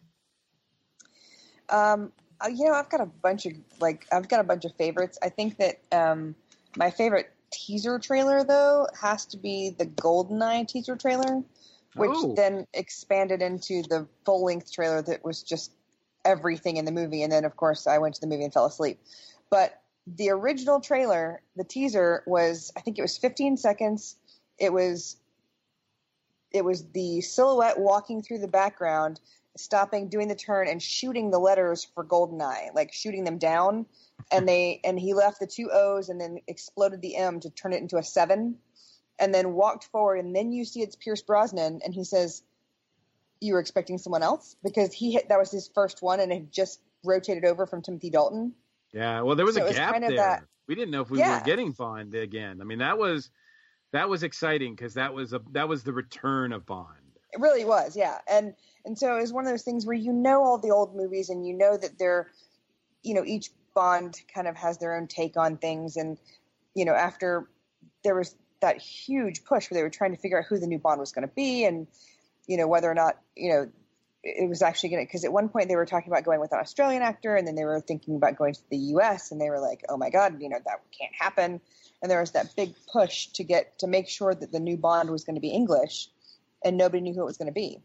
I've got a bunch of favorites. I think that my favorite teaser trailer, though, has to be the GoldenEye teaser trailer, which then expanded into the full-length trailer that was just everything in the movie. And then, of course, I went to the movie and fell asleep. But the original trailer, the teaser, was, I think it was 15 seconds. It was the silhouette walking through the background, stopping, doing the turn, and shooting the letters for GoldenEye, like shooting them down. And he left the two O's and then exploded the M to turn it into a 7, and then walked forward. And then you see it's Pierce Brosnan, and he says, "You were expecting someone else?" Because that was his first one, and it had just rotated over from Timothy Dalton. Yeah, well, there was a gap there. We didn't know if we were getting Bond again. I mean, that was exciting, because that was the return of Bond. It really was, yeah. And so it was one of those things where all the old movies, and that they're, each Bond kind of has their own take on things. And, after there was that huge push where they were trying to figure out who the new Bond was going to be, and, whether or not, it was actually going to, because at one point they were talking about going with an Australian actor, and then they were thinking about going to the US, and they were like, oh my God, that can't happen. And there was that big push to make sure that the new Bond was going to be English, and nobody knew who it was going to be.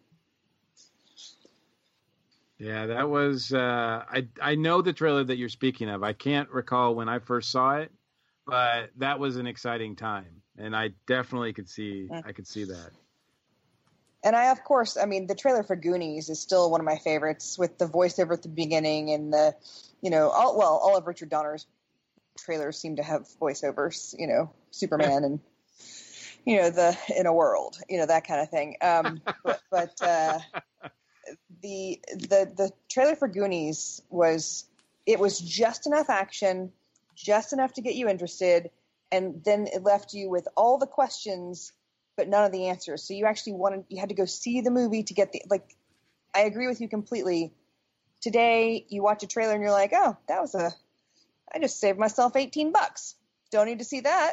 Yeah, that was, I know the trailer that you're speaking of. I can't recall when I first saw it, but that was an exciting time. And I definitely could see that. And the trailer for Goonies is still one of my favorites, with the voiceover at the beginning and all of Richard Donner's trailers seem to have voiceovers, Superman and, in a world, that kind of thing. The trailer for Goonies was just enough action, just enough to get you interested, and then it left you with all the questions but none of the answers. So you actually had to go see the movie to get I agree with you completely. Today you watch a trailer and you're like, oh, I just saved myself $18. Don't need to see that.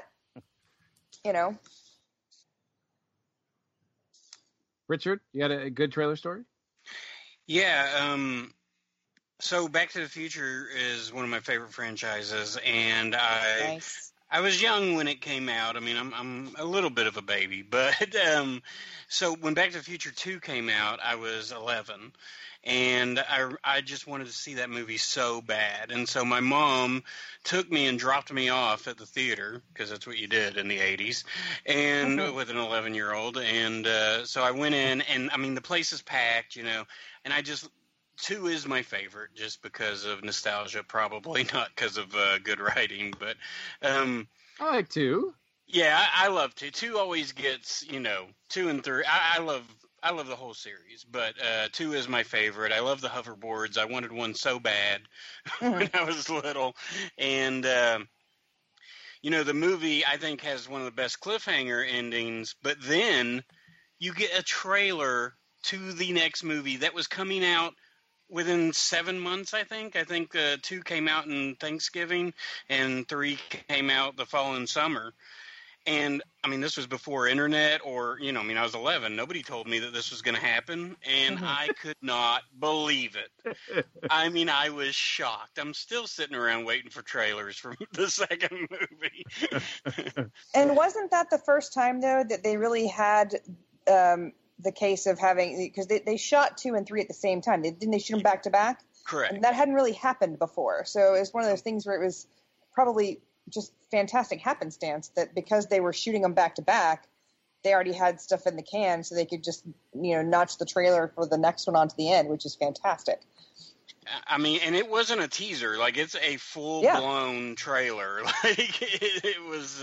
Richard, you got a good trailer story? Yeah, so Back to the Future is one of my favorite franchises, and I was young when it came out. I mean, I'm a little bit of a baby, but so when Back to the Future 2 came out, I was 11, and I just wanted to see that movie so bad. And so my mom took me and dropped me off at the theater, because that's what you did in the 80s, and with an 11-year-old. And so I went in, and I mean, the place is packed, and 2 is my favorite just because of nostalgia, probably not because of good writing, but I like 2. Yeah, I love 2. 2 always gets, 2 and 3. I I love the whole series, but 2 is my favorite. I love the hoverboards. I wanted one so bad when I was little. And, the movie, I think, has one of the best cliffhanger endings, but then you get a trailer to the next movie that was coming out within 7 months, I think. I think 2 came out in Thanksgiving and 3 came out the following summer. And, I mean, this was before internet or, I was 11. Nobody told me that this was going to happen, and I could not believe it. I mean, I was shocked. I'm still sitting around waiting for trailers for the second movie. And wasn't that the first time, though, that they really had the case of having, because they shot 2 and 3 at the same time. Didn't they shoot them back to back? Correct. And that hadn't really happened before. So it was one of those things where it was probably just fantastic happenstance that because they were shooting them back to back, they already had stuff in the can, so they could just, notch the trailer for the next one onto the end, which is fantastic. I mean, and it wasn't a teaser. Like, it's a full-blown trailer. Like, it was,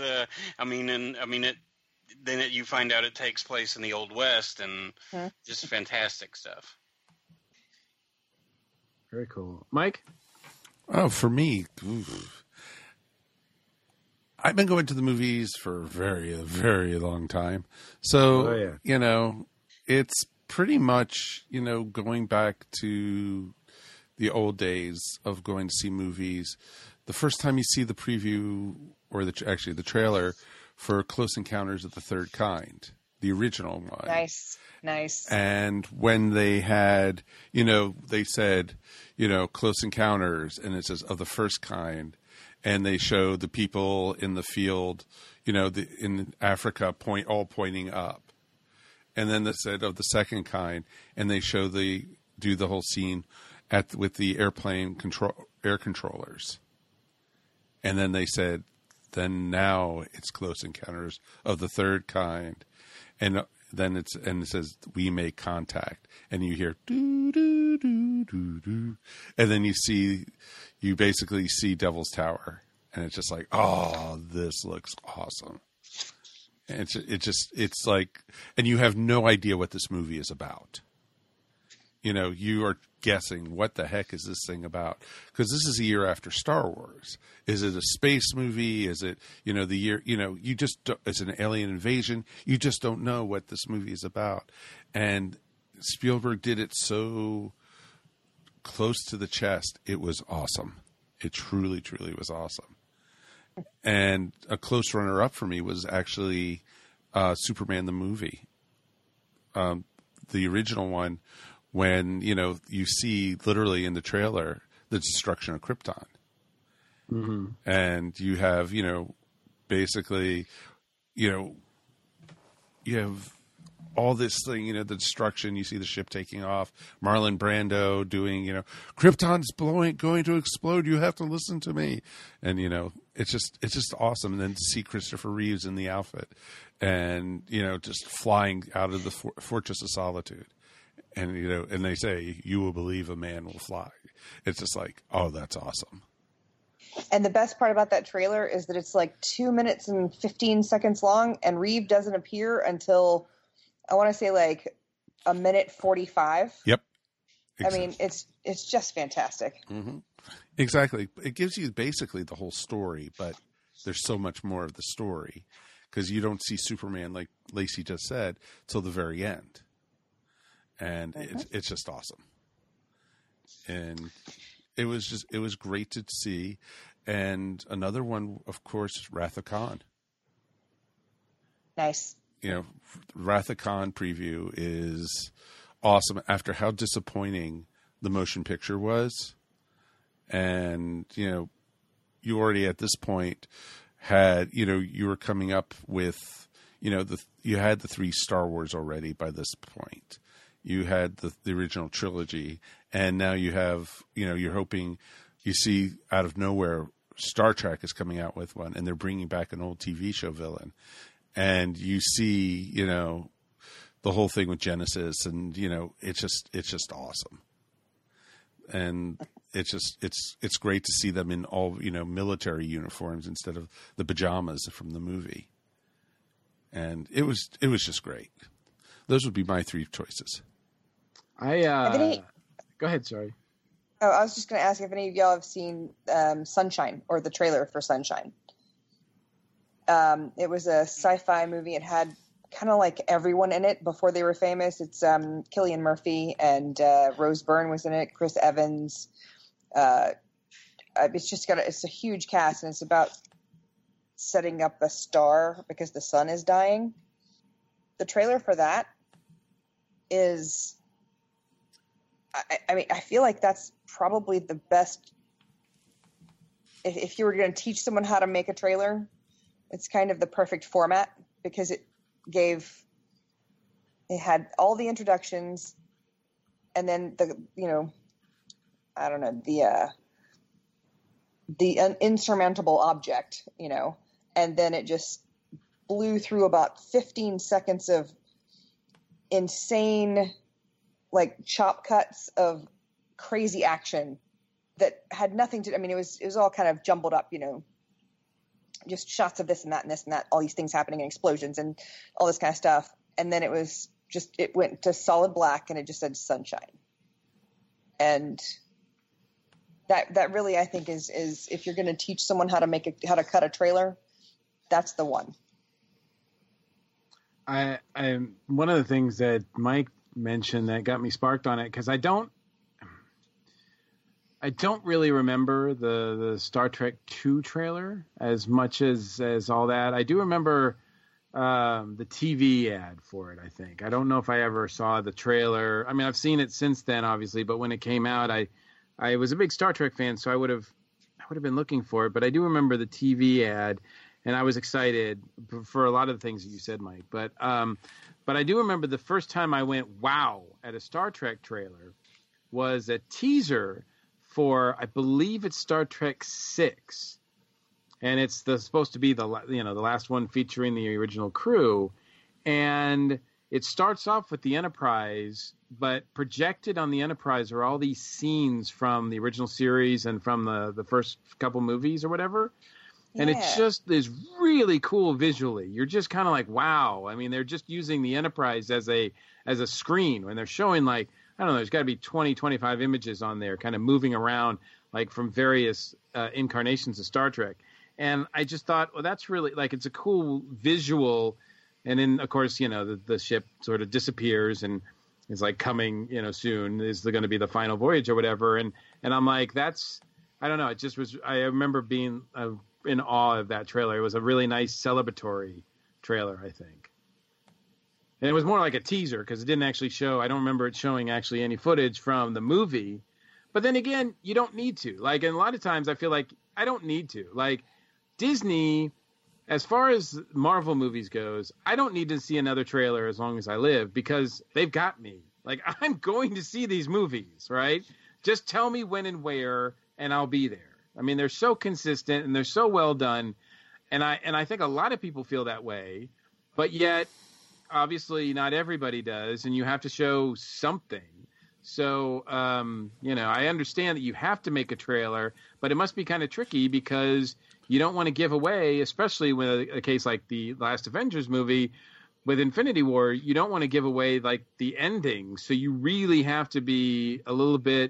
then you find out it takes place in the Old West, and just fantastic stuff. Very cool. Mike? Oh, for me, I've been going to the movies for a very, very long time. So, it's pretty much, going back to the old days of going to see movies. The first time you see the preview or the trailer for Close Encounters of the Third Kind, the original one. Nice. And when they had, they said, Close Encounters, and it says of the first kind. And they show the people in the field, in Africa all pointing up. And then they said of the second kind, and they show do the whole scene with the air controllers. And then they said, then now it's Close Encounters of the Third Kind. And then it says, we make contact. And you hear, doo, doo, doo, doo, doo. And then you basically see Devil's Tower. And it's just like, oh, this looks awesome. And it's like, and you have no idea what this movie is about. You are guessing, what the heck is this thing about? Because this is a year after Star Wars. Is it a space movie? Is it, the year, you just, it's an alien invasion. You just don't know what this movie is about. And Spielberg did it so close to the chest. It was awesome. It truly, truly was awesome. And a close runner-up for me was actually Superman the movie. The original one, when, you see literally in the trailer the destruction of Krypton. Mm-hmm. And you have, basically, you have all this thing, the destruction. You see the ship taking off. Marlon Brando doing, Krypton's going to explode. You have to listen to me. And, it's just awesome. And then to see Christopher Reeves in the outfit and, just flying out of the Fortress of Solitude. And, and they say, you will believe a man will fly. It's just like, oh, that's awesome. And the best part about that trailer is that it's like 2 minutes and 15 seconds long, and Reeve doesn't appear until, I want to say, like a minute 45. Yep. Exactly. I mean, it's just fantastic. Mm-hmm. Exactly. It gives you basically the whole story, but there's so much more of the story because you don't see Superman, like Lacey just said, till the very end. And it's just awesome. And it was great to see. And another one, of course, Wrath of Khan. Nice. Wrath of Khan preview is awesome after how disappointing the motion picture was. And, you already at this point had, you were coming up with, you had the 3 Star Wars already by this point. You had the original trilogy, and now you have, you're hoping you see out of nowhere Star Trek is coming out with one, and they're bringing back an old TV show villain. And you see, the whole thing with Genesis, and, it's just awesome. And it's great to see them in all, military uniforms instead of the pajamas from the movie. And it was just great. Those would be my 3 choices. Go ahead, sorry. Oh, I was just going to ask if any of y'all have seen Sunshine, or the trailer for Sunshine. It was a sci-fi movie. It had kind of like everyone in it before they were famous. It's Cillian Murphy and Rose Byrne was in it, Chris Evans. It's a huge cast, and it's about setting up a star because the sun is dying. The trailer for that is, I feel like that's probably the best. If you were going to teach someone how to make a trailer, it's kind of the perfect format, because it had all the introductions, and then the insurmountable object, and then it just blew through about 15 seconds of insane, like, chop cuts of crazy action that had nothing to, it was all kind of jumbled up, just shots of this and that and this and that, all these things happening and explosions and all this kind of stuff. And then it went to solid black, and it just said Sunshine. And that really, I think, is if you're going to teach someone how to cut a trailer, that's the one. I one of the things that Mike mentioned that got me sparked on it, because I don't really remember the Star Trek II trailer as much as all that. I do remember the TV ad for it, I think. I don't know if I ever saw the trailer. I've seen it since then, obviously, but when it came out, I was a big Star Trek fan, so I would have been looking for it. But I do remember the TV ad, and I was excited for a lot of the things that you said, Mike. But I do remember the first time I went wow at a Star Trek trailer was a teaser for, I believe it's Star Trek VI, and it's supposed to be the last one featuring the original crew, and it starts off with the Enterprise, but projected on the Enterprise are all these scenes from the original series and from the first couple movies or whatever. And it just is really cool visually. You're just kind of like, wow. They're just using the Enterprise as a screen when they're showing, like, I don't know, there's got to be 20, 25 images on there kind of moving around, like, from various incarnations of Star Trek. And I just thought, well, that's really, like, it's a cool visual. And then, of course, the ship sort of disappears and is like coming, soon is going to be the final voyage or whatever. And I'm like, I don't know. It just was, I remember being in awe of that trailer. It was a really nice celebratory trailer, I think. And it was more like a teaser because it didn't actually show, I don't remember it showing actually any footage from the movie. But then again, you don't need to. Like, and a lot of times I feel like I don't need to. Like, Disney, as far as Marvel movies goes, I don't need to see another trailer as long as I live because they've got me. Like, I'm going to see these movies, right? Just tell me when and where, and I'll be there. They're so consistent and they're so well done. And I think a lot of people feel that way, but yet obviously not everybody does. And you have to show something. So, I understand that you have to make a trailer, but it must be kind of tricky because you don't want to give away, especially with a case like the last Avengers movie with Infinity War, you don't want to give away like the ending. So you really have to be a little bit,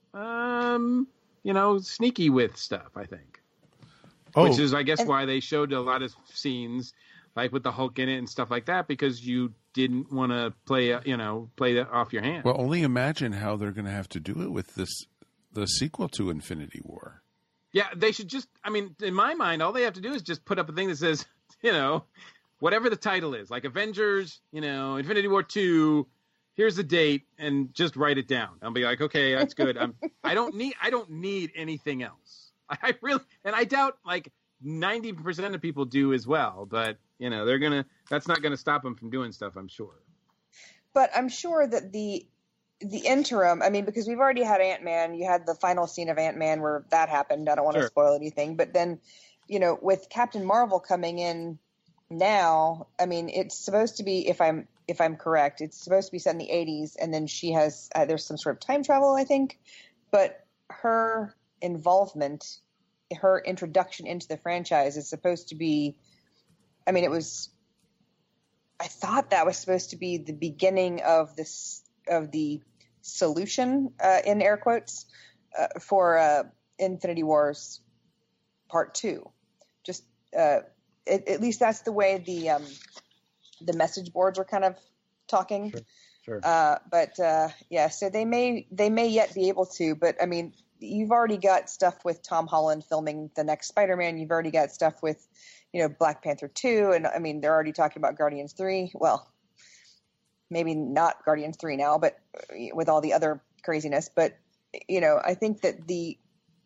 sneaky with stuff, I think. Which is, I guess, why they showed a lot of scenes like with the Hulk in it and stuff like that, because you didn't want to play that off your hand. Well, only imagine how they're going to have to do it with the sequel to Infinity War. Yeah, they should just, in my mind, all they have to do is just put up a thing that says, whatever the title is, like Avengers, Infinity War 2, here's the date, and just write it down. I'll be like, okay, that's good. I don't need anything else. I really, and I doubt like 90% of people do as well, but that's not gonna stop them from doing stuff, I'm sure. But I'm sure that the interim, because we've already had Ant-Man, you had the final scene of Ant-Man where that happened. I don't want to spoil anything, but then, with Captain Marvel coming in now, it's supposed to be, if I'm correct, it's supposed to be set in the 80s, and then she has, there's some sort of time travel, I think, but her involvement, her introduction into the franchise is supposed to be, I thought that was supposed to be the beginning of the solution, in air quotes, for Infinity Wars Part 2. Just at least that's the way the message boards are kind of talking. Sure. So they may yet be able to, but I mean, you've already got stuff with Tom Holland filming the next Spider-Man. You've already got stuff with, Black Panther 2, and I mean, they're already talking about Guardians 3. Well, maybe not Guardians 3 now, but with all the other craziness. But I think that the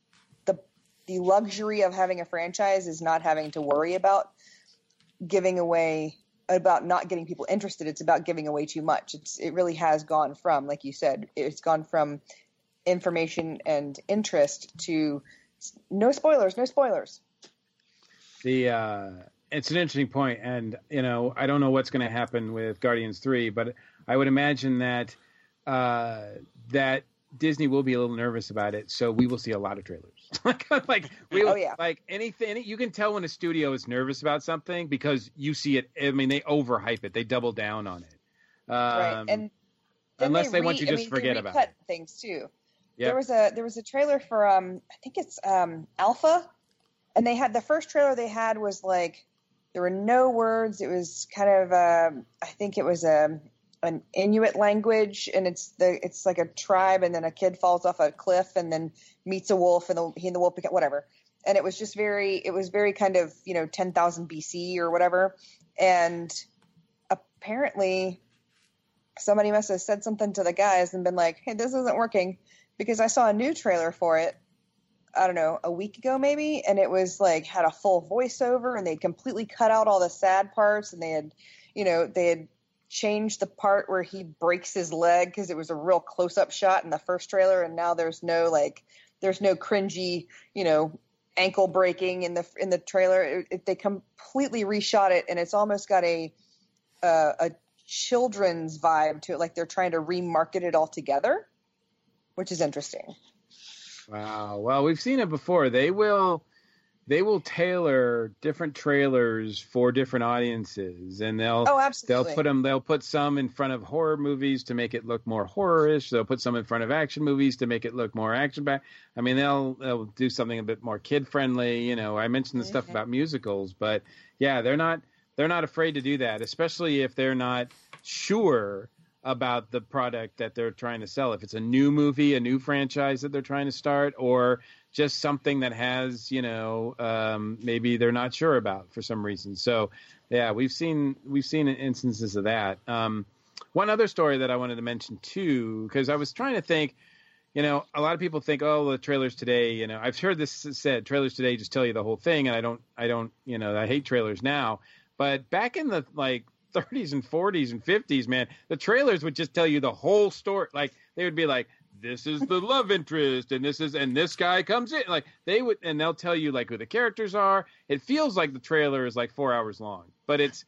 luxury of having a franchise is not having to worry about not getting people interested. It's about giving away too much. It really has gone from, like you said, it's gone from information and interest to no spoilers. It's an interesting point, and I don't know what's going to happen with Guardians 3, but I would imagine that that Disney will be a little nervous about it, so we will see a lot of trailers. Like anything, you can tell when a studio is nervous about something because you see it. I mean, they overhype it, they double down on it, right? And unless they want you to just forget about it. Things too. Yep. There was a trailer for I think it's Alpha, and they had the first trailer they had was like there were no words. It was kind of I think it was an Inuit language, and it's like a tribe, and then a kid falls off a cliff and then meets a wolf, and he and the wolf become whatever. And it was very kind of 10,000 BC or whatever. And apparently somebody must have said something to the guys and been like, hey, this isn't working, because I saw a new trailer for it, I don't know, a week ago maybe, and it was like had a full voiceover, and they completely cut out all the sad parts, and they had changed the part where he breaks his leg because it was a real close-up shot in the first trailer, and now there's no cringy ankle breaking in the trailer. They completely reshot it, and it's almost got a children's vibe to it, like they're trying to remarket it all together, which is interesting. Wow. Well, we've seen it before. They will tailor different trailers for different audiences, and they'll put some in front of horror movies to make it look more horror-ish. They'll put some in front of action movies to make it look more action-backed. I mean, they'll do something a bit more kid-friendly. I mentioned the stuff about musicals, but yeah, they're not afraid to do that, especially if they're not sure about the product that they're trying to sell. If it's a new movie, a new franchise that they're trying to start, or just something that has, maybe they're not sure about for some reason. So yeah, we've seen instances of that. One other story that I wanted to mention too, because I was trying to think, a lot of people think, oh, the trailers today, I've heard this said, trailers today just tell you the whole thing. And I hate trailers now, but back in the 30s and 40s and 50s, man, the trailers would just tell you the whole story. Like they would be like, this is the love interest, and this guy comes in. Like they'll tell you like who the characters are. It feels like the trailer is like 4 hours long, but it's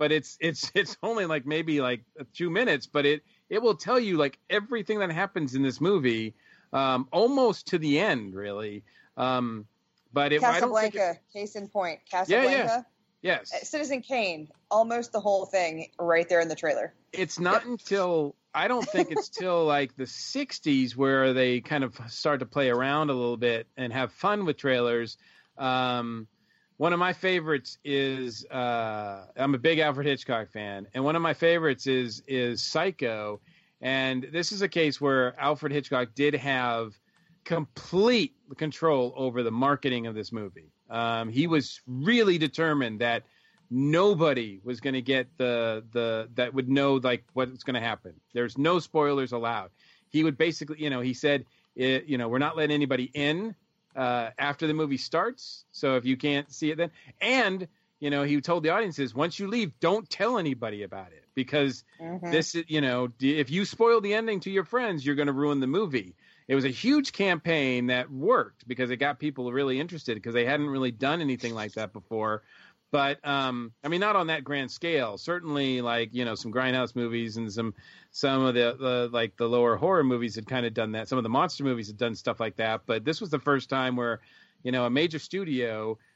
only like maybe like 2 minutes, but it will tell you like everything that happens in this movie, almost to the end, really. But Casablanca, case in point, Casablanca. Yeah. Yes. Citizen Kane, almost the whole thing right there in the trailer. It's not until, I don't think it's till like the 60s where they kind of start to play around a little bit and have fun with trailers. One of my favorites is, I'm a big Alfred Hitchcock fan, and one of my favorites is Psycho. And this is a case where Alfred Hitchcock did have complete control over the marketing of this movie. He was really determined that nobody was going to get that would know like what's going to happen. There's no spoilers allowed. He would basically, he said, we're not letting anybody in after the movie starts. So if you can't see it then, and he told the audiences, once you leave, don't tell anybody about it, because this, if you spoil the ending to your friends, you're going to ruin the movie. It was a huge campaign that worked because it got people really interested because they hadn't really done anything like that before. But, not on that grand scale. Certainly, like, some Grindhouse movies and some of the lower horror movies had kind of done that. Some of the monster movies had done stuff like that. But this was the first time where, a major studio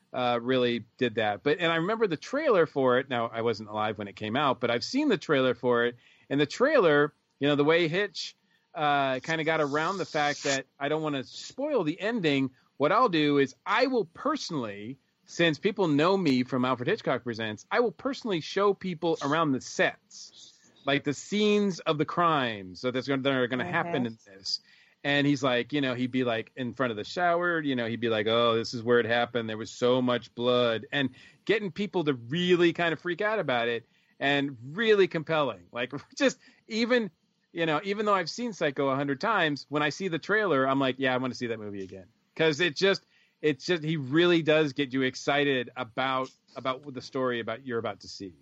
really did that. And I remember the trailer for it. Now, I wasn't alive when it came out, but I've seen the trailer for it. And the trailer, the way Hitch kind of got around the fact that I don't want to spoil the ending, what I'll do is I will personally, since people know me from Alfred Hitchcock Presents, I will personally show people around the sets, like the scenes of the crimes that are going to happen in this. And he's like, he'd be like in front of the shower, he'd be like, oh, this is where it happened. There was so much blood, and getting people to really kind of freak out about it, and really compelling. Like, just even though I've seen Psycho 100 times, when I see the trailer, I'm like, yeah, I want to see that movie again. Cause it's just, he really does get you excited about the story you're about to see.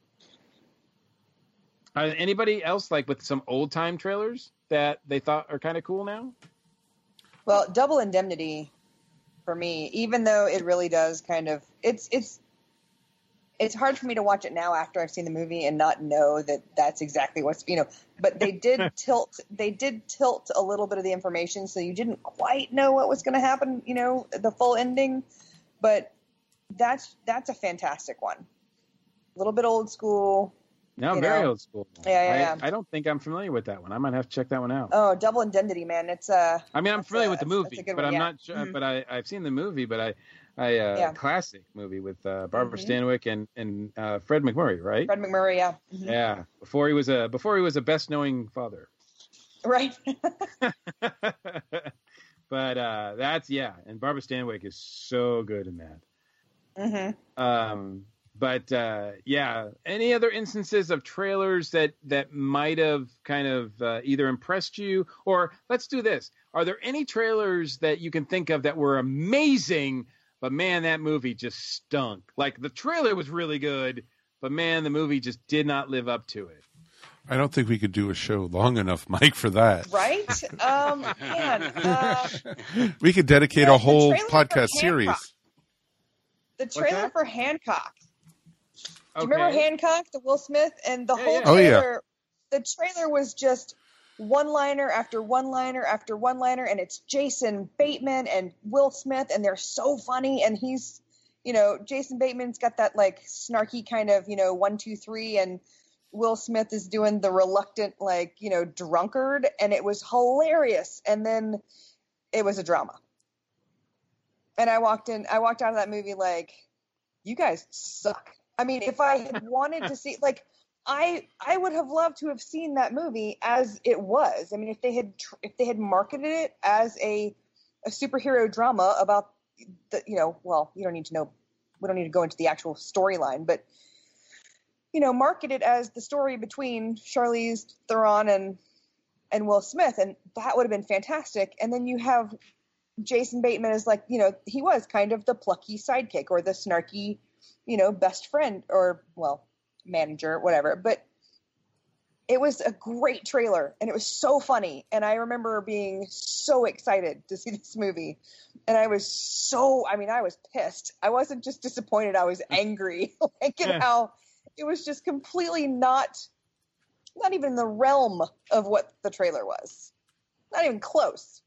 Anybody else like with some old time trailers that they thought are kind of cool now? Well, Double Indemnity for me, even though it really does kind of, it's hard for me to watch it now after I've seen the movie and not know that that's exactly what's, but they did tilt a little bit of the information. So you didn't quite know what was going to happen, the full ending, but that's a fantastic one. A little bit old school. No, very old school. Yeah. I don't think I'm familiar with that one. I might have to check that one out. Oh, Double Indemnity, man. It's I mean, I'm familiar with the movie, but I'm not sure. Mm-hmm. But I've seen the movie, but classic movie with Barbara Stanwyck and Fred McMurray, right? Fred McMurray, yeah. Mm-hmm. Yeah, before he was a best knowing father. Right. But and Barbara Stanwyck is so good in that. Mm-hmm. But any other instances of trailers that might have kind of either impressed you, or let's do this. Are there any trailers that you can think of that were amazing, but man, that movie just stunk? Like the trailer was really good, but man, the movie just did not live up to it. I don't think we could do a show long enough, Mike, for that. Right? We could dedicate a whole podcast series. The trailer for Hancock. Do you Okay. remember Hancock, the Will Smith, and the whole Oh, yeah. trailer? The trailer was just one-liner after one-liner after one-liner, and it's Jason Bateman and Will Smith, and they're so funny. And he's, Jason Bateman's got that like snarky kind of, 1, 2, 3, and Will Smith is doing the reluctant drunkard, and it was hilarious. And then it was a drama. And I walked out of that movie like, you guys suck. I mean, if I had wanted to see, like, I would have loved to have seen that movie as it was. I mean, if they had marketed it as a superhero drama about the, well, you don't need to know, we don't need to go into the actual storyline, but market it as the story between Charlize Theron and Will Smith, and that would have been fantastic. And then you have Jason Bateman as like, he was kind of the plucky sidekick or the snarky, best friend or, well, manager, whatever. But it was a great trailer and it was so funny. And I remember being so excited to see this movie. And I was pissed. I wasn't just disappointed. I was angry, how it was just completely not even in the realm of what the trailer was. Not even close.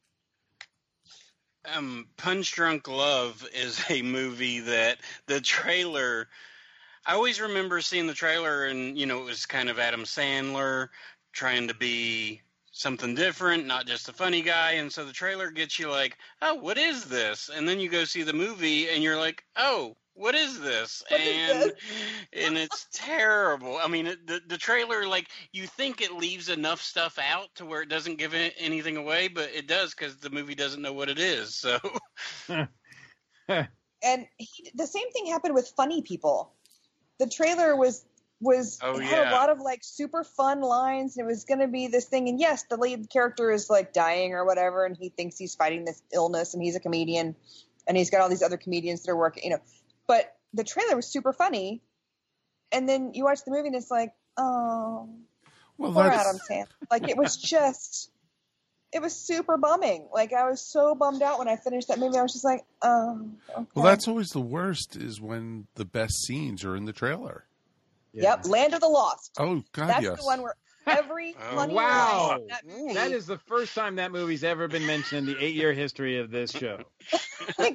Punch Drunk Love is a movie that the trailer, I always remember seeing the trailer and, it was kind of Adam Sandler trying to be something different, not just a funny guy. And so the trailer gets you like, oh, what is this? And then you go see the movie and you're like, oh, what is this? And it's terrible. I mean, the trailer, like, you think it leaves enough stuff out to where it doesn't give anything away, but it does because the movie doesn't know what it is. So, and the same thing happened with Funny People. The trailer had a lot of like super fun lines, and it was going to be this thing. And yes, the lead character is like dying or whatever, and he thinks he's fighting this illness, and he's a comedian, and he's got all these other comedians that are working, But the trailer was super funny, and then you watch the movie and it's like, oh, poor Adam Sandler. Like it was super bumming. Like I was so bummed out when I finished that movie. I was just like, oh. Okay. Well, that's always the worst is when the best scenes are in the trailer. Yep, Land of the Lost. Oh God, that's yes. the one where Every funny wow. line in that movie. That is the first time that movie's ever been mentioned in the 8-year history of this show. Like,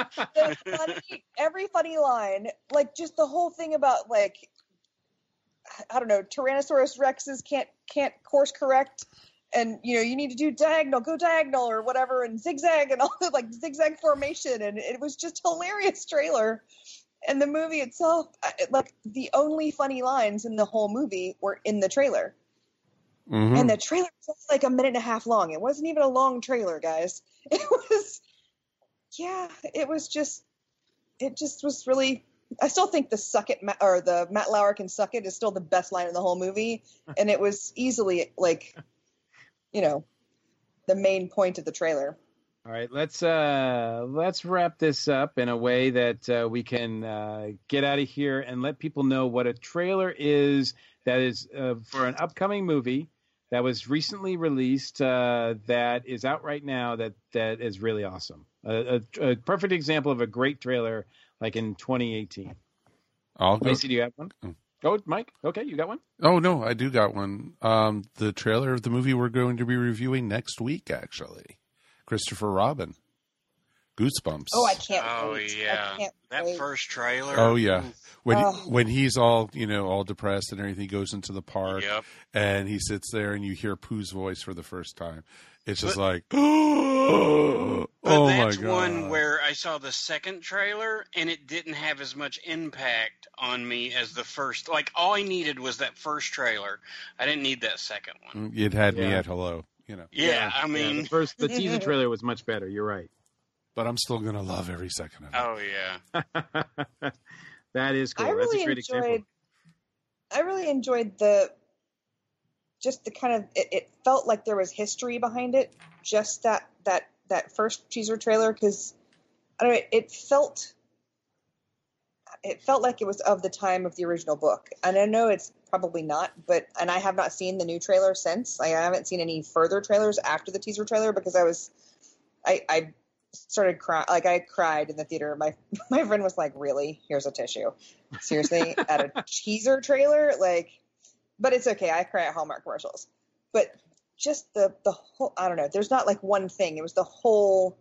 every funny line, like just the whole thing about like, I don't know, Tyrannosaurus Rexes can't course correct, and you need to do go diagonal or whatever, and zigzag and all the like zigzag formation, and it was just hilarious trailer. And the movie itself, like the only funny lines in the whole movie were in the trailer. Mm-hmm. And the trailer was like a minute and a half long. It wasn't even a long trailer, guys. It just was really, I still think the suck it, or the Matt Lauer can suck it is still the best line in the whole movie. And it was easily like, the main point of the trailer. All right, let's wrap this up in a way that we can get out of here and let people know what a trailer is that is for an upcoming movie that was recently released that is out right now that is really awesome. A perfect example of a great trailer like in 2018. I'll go. Macy, do you have one? Go, Mike. Okay, you got one? Oh, no, I do got one. The trailer of the movie we're going to be reviewing next week, actually. Christopher Robin. Goosebumps. Oh, I can't wait. Yeah. That first trailer. Oh, yeah. When he's all, all depressed and everything, he goes into the park and he sits there and you hear Pooh's voice for the first time. It's just like, oh my God. That's one where I saw the second trailer and it didn't have as much impact on me as the first. Like, all I needed was that first trailer. I didn't need that second one. It had me at hello, Yeah, I mean. The teaser trailer was much better. You're right. But I'm still going to love every second of it. Oh, yeah. That is cool. That's a great example. I really enjoyed the kind of, it felt like there was history behind it. Just that first teaser trailer, because I don't know, it felt like it was of the time of the original book. And I know it's probably not, and I have not seen the new trailer since. I haven't seen any further trailers after the teaser trailer because I started crying. Like, I cried in the theater. My friend was like, "Really? Here's a tissue. Seriously, at a teaser trailer?" Like, but it's okay. I cry at Hallmark commercials. But just the whole, I don't know. There's not like one thing. It was that whole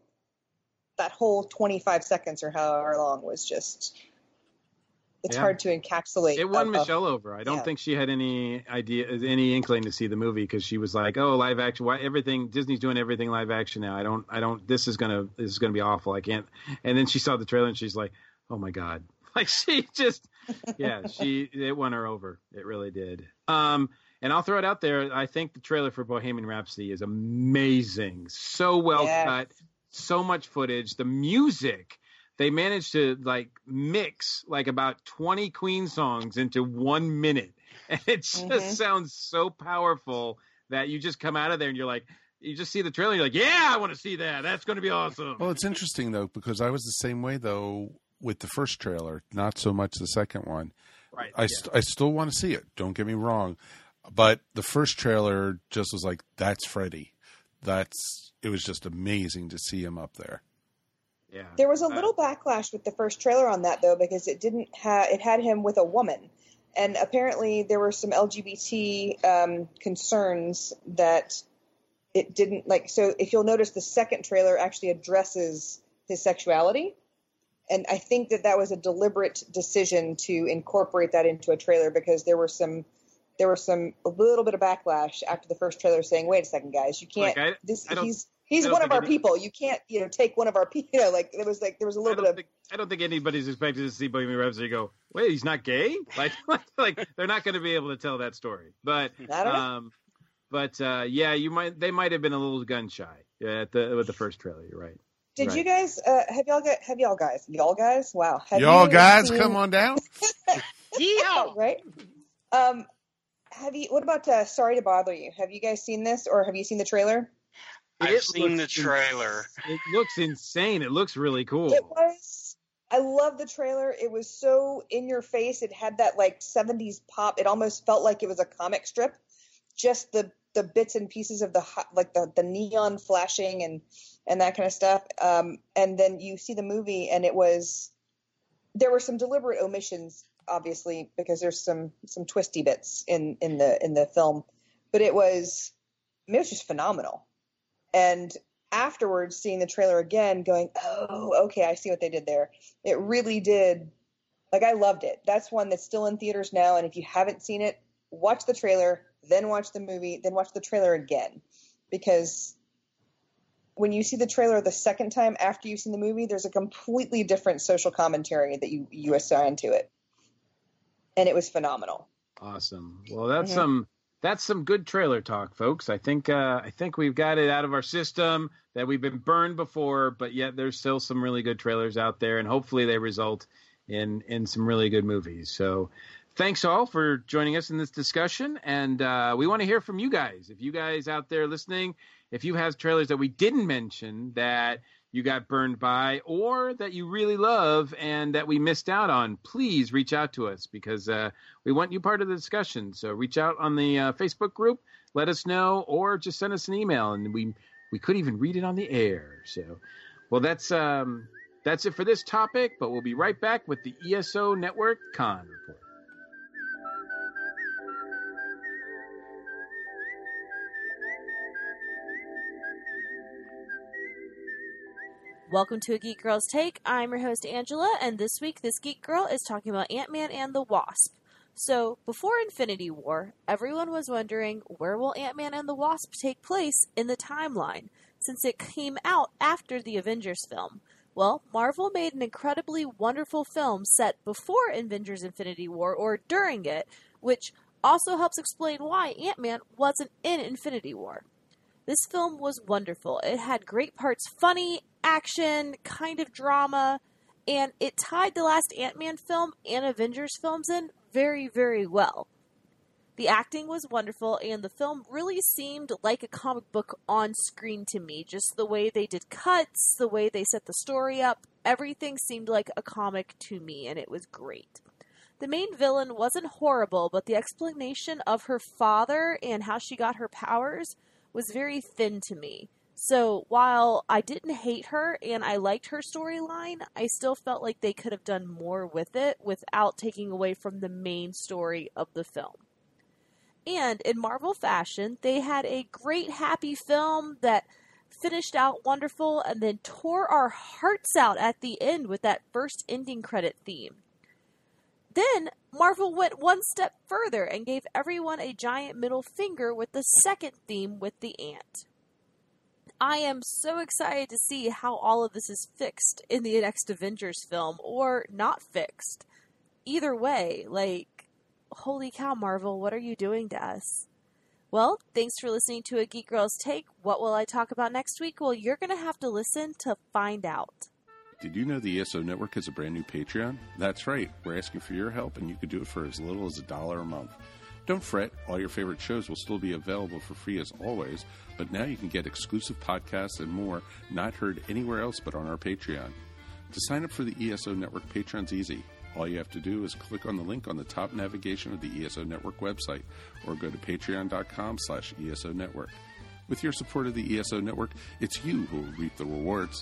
25 seconds or however long was just. It's hard to encapsulate. It won Michelle over. I don't think she had any inkling to see the movie because she was like, "Oh, live action! Why Disney's doing everything live action now? I don't. This is gonna be awful. I can't." And then she saw the trailer and she's like, "Oh my God!" Like she just, it won her over. It really did. And I'll throw it out there. I think the trailer for Bohemian Rhapsody is amazing. So well cut. So much footage. The music. They managed to like mix like about 20 Queen songs into 1 minute. And it just sounds so powerful that you just come out of there and you're like, you just see the trailer. You're like, yeah, I want to see that. That's going to be awesome. Well, it's interesting though, because I was the same way though with the first trailer, not so much the second one. Right. I still want to see it. Don't get me wrong. But the first trailer just was like, that's Freddie. It was just amazing to see him up there. Yeah. There was a little backlash with the first trailer on that though, because it had him with a woman, and apparently there were some LGBT concerns that it didn't like. So if you'll notice, the second trailer actually addresses his sexuality, and I think that was a deliberate decision to incorporate that into a trailer because there was a little bit of backlash after the first trailer saying, "Wait a second, guys, you can't. He's one of our people. You can't, take one of our people." Like there was a little bit of. I don't think anybody's expected to see Bohemian Rhapsody go, "Wait, he's not gay?" Like they're not going to be able to tell that story. But I don't know. They might have been a little gun shy with the first trailer. You're right. Did you guys have y'all guys? Wow. Y'all guys, come on down. Yeah. Right. What about Sorry to Bother You? Have you guys seen this, or have you seen the trailer? I've seen the trailer. It looks insane. It looks really cool. It was. I love the trailer. It was so in your face. It had that like 70s pop. It almost felt like it was a comic strip. Just the bits and pieces of the neon flashing and that kind of stuff. And then you see the movie, and there were some deliberate omissions, obviously, because there's some twisty bits in the film. but it was just phenomenal. And afterwards, seeing the trailer again, going, oh, okay, I see what they did there. It really did. Like, I loved it. That's one that's still in theaters now. And if you haven't seen it, watch the trailer, then watch the movie, then watch the trailer again. Because when you see the trailer the second time after you've seen the movie, there's a completely different social commentary that you assign to it. And it was phenomenal. Awesome. Well, that's some good trailer talk, folks. I think we've got it out of our system that we've been burned before, but yet there's still some really good trailers out there, and hopefully they result in some really good movies. So thanks all for joining us in this discussion, and we want to hear from you guys. If you guys out there listening, if you have trailers that we didn't mention that you got burned by or that you really love and that we missed out on, please reach out to us because we want you part of the discussion. So reach out on the Facebook group, let us know, or just send us an email, and we could even read it on the air. So, well, that's it for this topic, but we'll be right back with the ESO Network Con Report. Welcome to A Geek Girl's Take. I'm your host, Angela, and this week, this Geek Girl is talking about Ant-Man and the Wasp. So, before Infinity War, everyone was wondering, where will Ant-Man and the Wasp take place in the timeline, since it came out after the Avengers film? Well, Marvel made an incredibly wonderful film set before Avengers Infinity War, or during it, which also helps explain why Ant-Man wasn't in Infinity War. This film was wonderful. It had great parts, funny, action, kind of drama, and it tied the last Ant-Man film and Avengers films in very, very well. The acting was wonderful, and the film really seemed like a comic book on screen to me. Just the way they did cuts, the way they set the story up, everything seemed like a comic to me, and it was great. The main villain wasn't horrible, but the explanation of her father and how she got her powers was very thin to me. So while I didn't hate her and I liked her storyline, I still felt like they could have done more with it without taking away from the main story of the film. And in Marvel fashion, they had a great happy film that finished out wonderful and then tore our hearts out at the end with that first ending credit theme. Then Marvel went one step further and gave everyone a giant middle finger with the second theme with the ant. I am so excited to see how all of this is fixed in the next Avengers film, or not fixed. Either way, holy cow, Marvel, what are you doing to us? Well, thanks for listening to A Geek Girl's Take. What will I talk about next week? Well, you're going to have to listen to find out. Did you know the ESO Network has a brand new Patreon? That's right. We're asking for your help, and you could do it for as little as $1 a month. Don't fret, all your favorite shows will still be available for free as always, but now you can get exclusive podcasts and more not heard anywhere else but on our Patreon. To sign up for the ESO Network, Patreon's easy. All you have to do is click on the link on the top navigation of the ESO Network website or go to patreon.com/ESO Network. With your support of the ESO Network, it's you who will reap the rewards.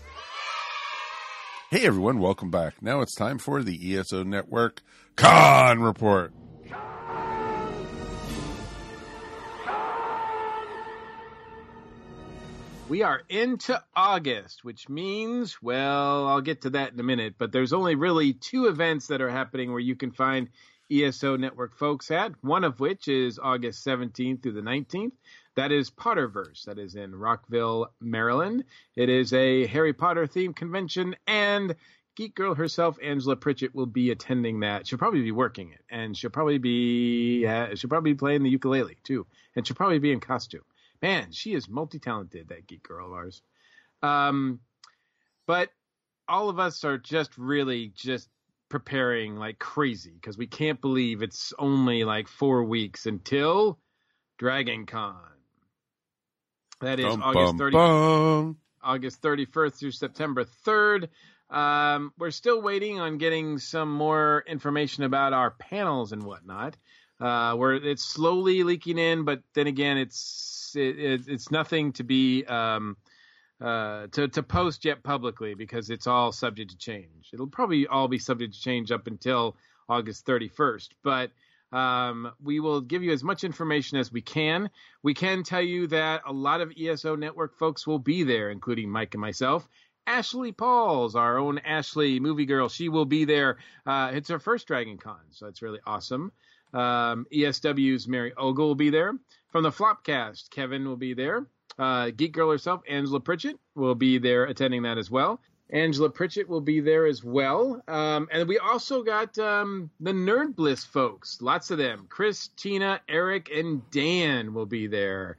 Hey everyone, welcome back. Now it's time for the ESO Network Con Report. We are into August, which means, well, I'll get to that in a minute, but there's only really 2 events that are happening where you can find ESO Network folks at, one of which is August 17th through the 19th. That is Potterverse. That is in Rockville, Maryland. It is a Harry Potter themed convention, and Geek Girl herself, Angela Pritchett, will be attending that. She'll probably be working it, and she'll probably be playing the ukulele too, and she'll probably be in costume. Man, she is multi-talented, that Geek Girl of ours. But all of us are just really preparing like crazy because we can't believe it's only like 4 weeks until Dragon Con. That is August 31st through September 3rd. We're still waiting on getting some more information about our panels and whatnot. Where it's slowly leaking in, but then again, it's nothing to be to post yet publicly because it's all subject to change. It'll probably all be subject to change up until August 31st, but We will give you as much information as we can. We can tell you that a lot of ESO Network folks will be there, including Mike and myself. Ashley Pauls, our own Ashley movie girl, she will be there. It's her first Dragon Con, so it's really awesome. ESW's Mary Ogle will be there. From the Flopcast, Kevin will be there. Geek Girl herself, Angela Pritchett, will be there attending that as well. Angela Pritchett will be there as well. And we also got the Nerd Bliss folks, lots of them. Chris, Tina, Eric, and Dan will be there,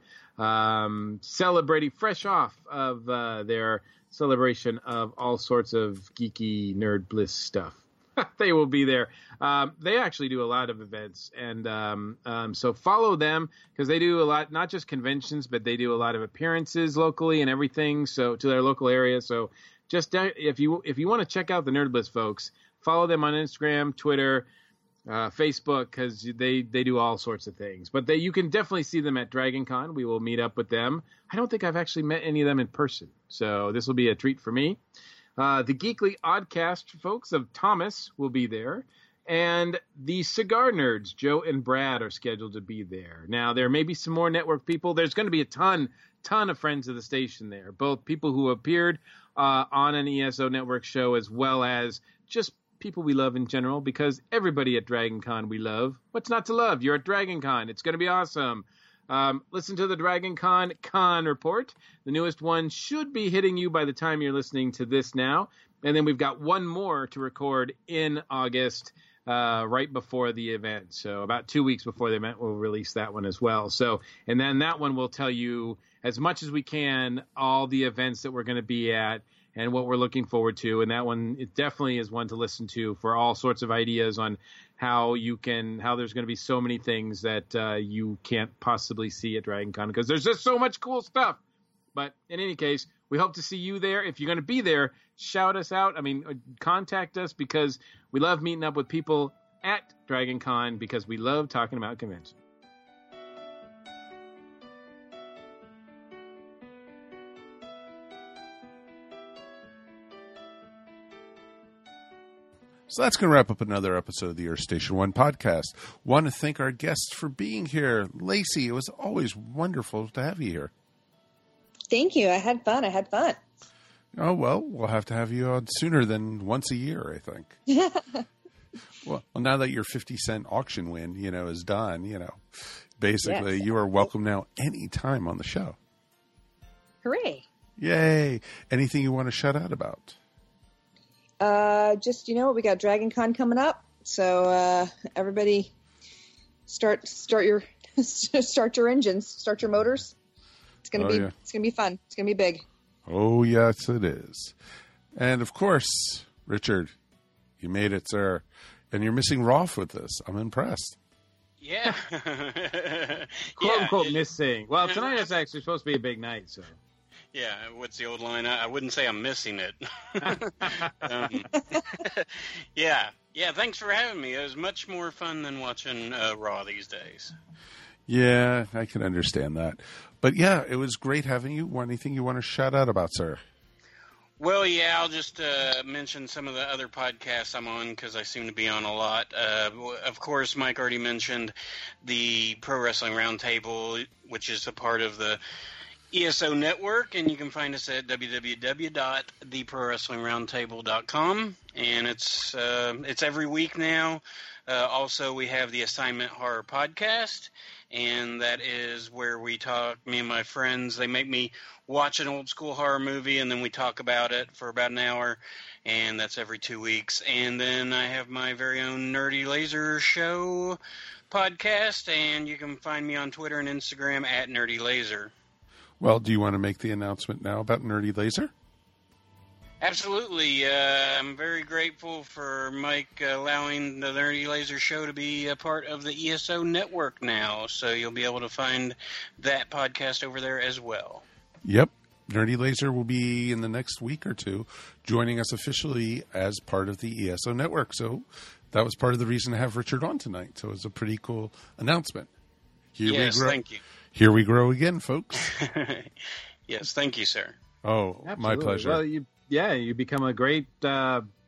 celebrating fresh off of their celebration of all sorts of geeky Nerd Bliss stuff. They will be there. They actually do a lot of events, and so follow them because they do a lot, not just conventions, but they do a lot of appearances locally and everything. So to their local area. So just if you want to check out the Nerd Bliss folks, follow them on Instagram, Twitter, Facebook, because they do all sorts of things. But you can definitely see them at Dragon Con. We will meet up with them. I don't think I've actually met any of them in person, so this will be a treat for me. The Geekly Oddcast folks of Thomas will be there. And the Cigar Nerds, Joe and Brad, are scheduled to be there. Now, there may be some more network people. There's going to be a ton of friends of the station there, both people who appeared on an ESO Network show as well as just people we love in general, because everybody at Dragon Con we love. What's not to love? You're at Dragon Con. It's going to be awesome. Listen to the Dragon Con report. The newest one should be hitting you by the time you're listening to this now. And then we've got one more to record in August, right before the event. So about 2 weeks before the event, we'll release that one as well. So, and then that one will tell you as much as we can, all the events that we're going to be at and what we're looking forward to. And that one, it definitely is one to listen to for all sorts of ideas on how there's going to be so many things that you can't possibly see at Dragon Con because there's just so much cool stuff. But in any case, we hope to see you there. If you're going to be there, shout us out. I mean, contact us because we love meeting up with people at Dragon Con because we love talking about convention. So that's going to wrap up another episode of the Earth Station One podcast. Want to thank our guests for being here. Lacey, it was always wonderful to have you here. Thank you. I had fun. Oh, well, we'll have to have you on sooner than once a year, I think. Well, now that your 50-cent auction win, is done, basically yes. You are welcome now anytime on the show. Hooray. Yay. Anything you want to shout out about? Just, we got Dragon Con coming up. So, everybody start your engines, start your motors. It's going to be fun. It's going to be big. Oh, yes, it is. And of course, Richard, you made it, sir. And you're missing Rolf with this. I'm impressed. Yeah. Quote unquote missing. Well, tonight is actually supposed to be a big night, so. Yeah, what's the old line? I wouldn't say I'm missing it. Yeah, thanks for having me. It was much more fun than watching Raw these days. Yeah, I can understand that. But yeah, it was great having you. Anything you want to shout out about, sir? Well, yeah, I'll just mention some of the other podcasts I'm on because I seem to be on a lot. Of course, Mike already mentioned the Pro Wrestling Roundtable, which is a part of the ESO Network, and you can find us at www.theprowrestlingroundtable.com, and it's every week now. Also, we have the Assignment Horror Podcast, and that is where we talk, me and my friends, they make me watch an old school horror movie, and then we talk about it for about an hour, and that's every 2 weeks. And then I have my very own Nerdy Laser Show podcast, and you can find me on Twitter and Instagram at Nerdy Laser. Well, do you want to make the announcement now about Nerdy Laser? Absolutely. I'm very grateful for Mike allowing the Nerdy Laser Show to be a part of the ESO Network now, so you'll be able to find that podcast over there as well. Yep. Nerdy Laser will be in the next week or two joining us officially as part of the ESO Network. So that was part of the reason to have Richard on tonight. So it was a pretty cool announcement. Thank you. Here we grow again, folks. Yes, thank you, sir. Oh, Absolutely. my pleasure. Well, you become a great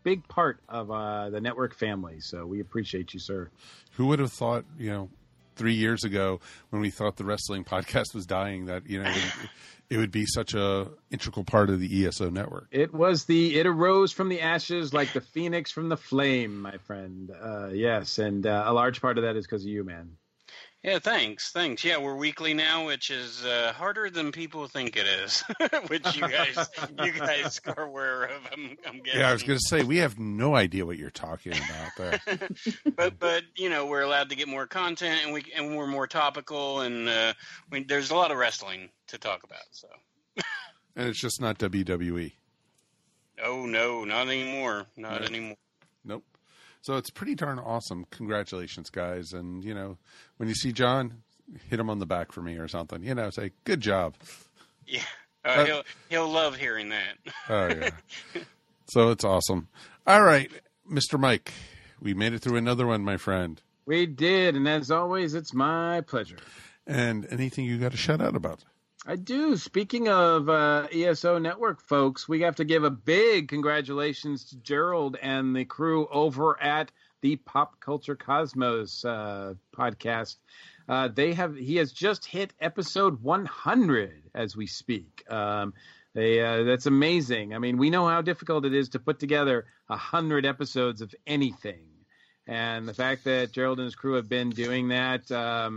big part of the network family. So we appreciate you, sir. Who would have thought, 3 years ago when we thought the wrestling podcast was dying, that, it would be such a integral part of the ESO network. It arose from the ashes like the phoenix from the flame, my friend. Yes. And a large part of that is because of you, man. Yeah, thanks. Yeah, we're weekly now, which is harder than people think it is, which you guys are aware of. I'm guessing. Yeah, I was going to say we have no idea what you're talking about there. but we're allowed to get more content, and we're more topical, and there's a lot of wrestling to talk about. So, and it's just not WWE. Oh no, not anymore. Not anymore. Nope. So it's pretty darn awesome. Congratulations, guys. And, when you see John, hit him on the back for me or something. Say, good job. Yeah. He'll love hearing that. Oh, yeah. So it's awesome. All right, Mr. Mike, we made it through another one, my friend. We did. And as always, it's my pleasure. And anything you got to shout out about? I do. Speaking of ESO Network, folks, we have to give a big congratulations to Gerald and the crew over at the Pop Culture Cosmos podcast. He has just hit episode 100 as we speak. That's amazing. I mean, we know how difficult it is to put together 100 episodes of anything. And the fact that Gerald and his crew have been doing that,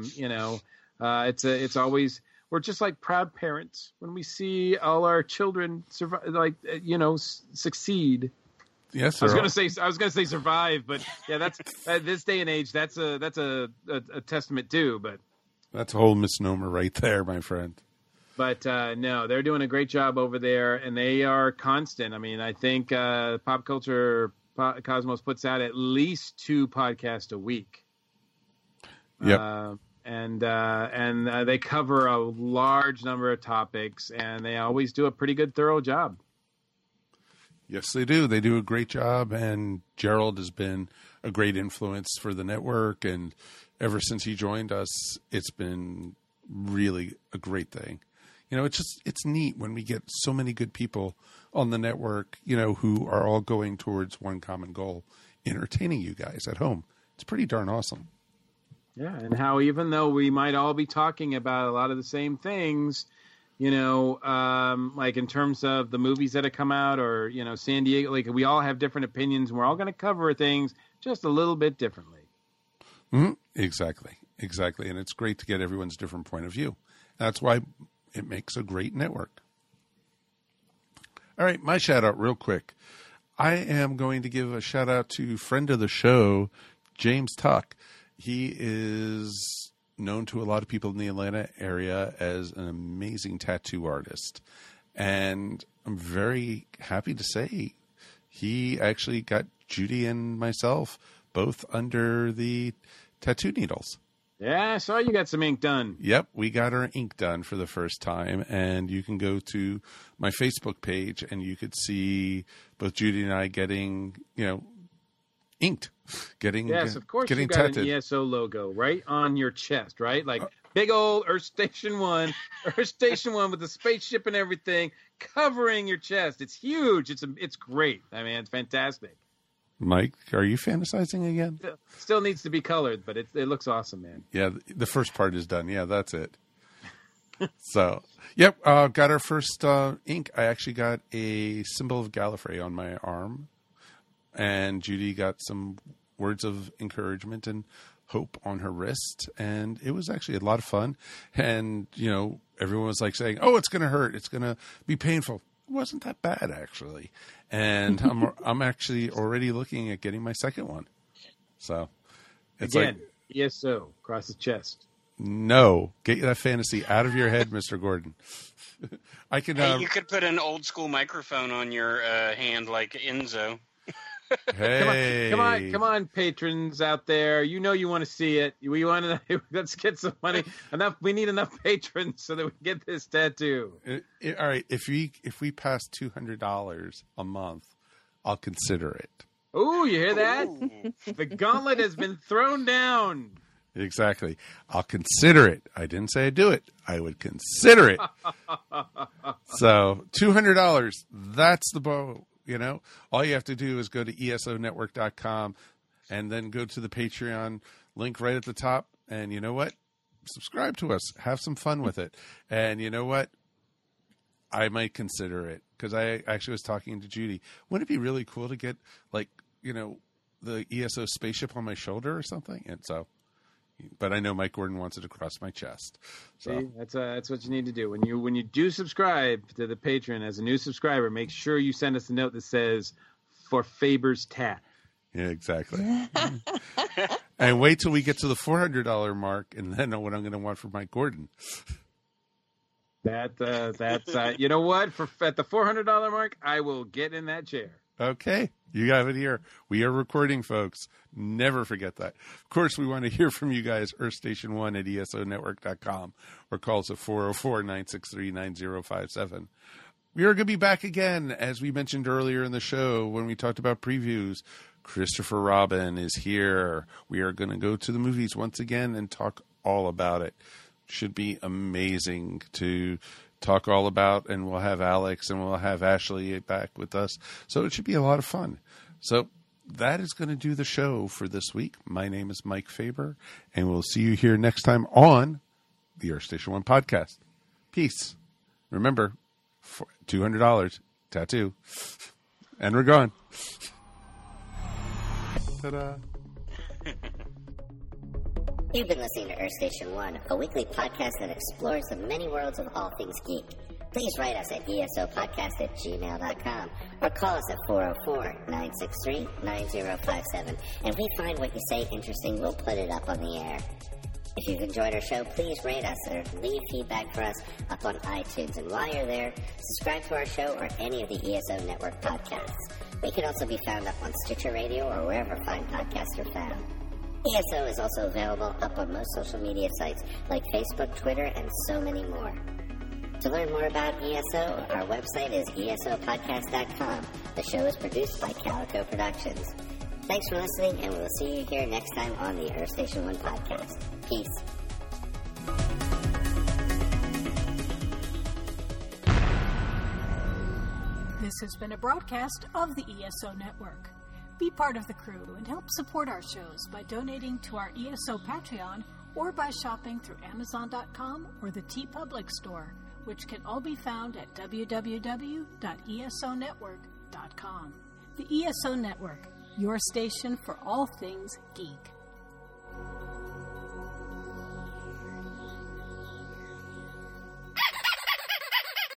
it's always... We're just like proud parents when we see all our children survive, succeed. Yes, I was going to say survive, but yeah, that's this day and age. That's a testament too. But that's a whole misnomer right there, my friend. But no, they're doing a great job over there, and they are constant. I mean, I think Pop Culture Cosmos puts out at least 2 podcasts a week. Yep. And they cover a large number of topics, and they always do a pretty good, thorough job. Yes, they do. They do a great job, and Gerald has been a great influence for the network, and ever since he joined us, it's been really a great thing. It's neat when we get so many good people on the network, who are all going towards one common goal, entertaining you guys at home. It's pretty darn awesome. Yeah, and how even though we might all be talking about a lot of the same things, like in terms of the movies that have come out or, San Diego, like we all have different opinions and we're all going to cover things just a little bit differently. Mm-hmm. Exactly. And it's great to get everyone's different point of view. That's why it makes a great network. All right, my shout out real quick. I am going to give a shout out to friend of the show, James Tuck. He is known to a lot of people in the Atlanta area as an amazing tattoo artist. And I'm very happy to say he actually got Judy and myself both under the tattoo needles. Yeah, I saw you got some ink done. Yep, we got our ink done for the first time. And you can go to my Facebook page and you could see both Judy and I getting, inked. Yes, of course getting you got tattooed. An ESO logo right on your chest, right? Like big old Earth Station 1 with the spaceship and everything covering your chest. It's huge. It's great. I mean, it's fantastic. Mike, are you fantasizing again? Still needs to be colored, but it looks awesome, man. Yeah, the first part is done. Yeah, that's it. So, yep, got our first ink. I actually got a symbol of Gallifrey on my arm. And Judy got some words of encouragement and hope on her wrist. And it was actually a lot of fun. And, everyone was like saying, oh, it's going to hurt. It's going to be painful. It wasn't that bad, actually. And I'm actually already looking at getting my second one. So it's again, ESO across the chest. No, get that fantasy out of your head, Mr. Gordon. I can. You could put an old school microphone on your hand like Enzo. Hey, come on, patrons out there! You want to see it. We want to. Let's get some money. We need enough patrons so that we get this tattoo. All right, if we pass $200 a month, I'll consider it. Oh, you hear that? Ooh. The gauntlet has been thrown down. Exactly. I'll consider it. I didn't say I'd do it. I would consider it. So $200. That's the you know, all you have to do is go to esonetwork.com and then go to the Patreon link right at the top. And you know what? Subscribe to us. Have some fun with it. And you know what? I might consider it, because I actually was talking to Judy. Wouldn't it be really cool to get, like, you know, the ESO spaceship on my shoulder or something? And so, but I know Mike Gordon wants it across my chest. So see, that's what you need to do. When you do subscribe to the Patreon as a new subscriber, make sure you send us a note that says, "For Faber's Tat." yeah, exactly. And wait till we get to the $400 mark, and then know what I'm going to want for Mike Gordon. That's you know what? At the $400 mark, I will get in that chair. Okay, you have it here. We are recording, folks. Never forget that. Of course, we want to hear from you guys. EarthStation1 at ESONetwork.com, or call us at 404-963-9057. We are going to be back again, as we mentioned earlier in the show when we talked about previews. Christopher Robin is here. We are going to go to the movies once again and talk all about it. Should be amazing to talk all about, and we'll have Alex and we'll have Ashley back with us. So it should be a lot of fun. So that is going to do the show for this week. My name is Mike Faber, and we'll see you here next time on the Earth Station 1 podcast. Peace. Remember, $200 tattoo, and we're gone. Ta-da. You've been listening to Earth Station 1, a weekly podcast that explores the many worlds of all things geek. Please write us at esopodcast@gmail.com or call us at 404-963-9057. And if we find what you say interesting, we'll put it up on the air. If you've enjoyed our show, please rate us or leave feedback for us up on iTunes. And while you're there, subscribe to our show or any of the ESO Network podcasts. We can also be found up on Stitcher Radio or wherever fine podcasts are found. ESO is also available up on most social media sites like Facebook, Twitter, and so many more. To learn more about ESO, our website is esopodcast.com. The show is produced by Calico Productions. Thanks for listening, and we'll see you here next time on the Earth Station 1 podcast. Peace. This has been a broadcast of the ESO Network. Be part of the crew and help support our shows by donating to our ESO Patreon or by shopping through Amazon.com or the TeePublic store, which can all be found at www.esonetwork.com. The ESO Network, your station for all things geek.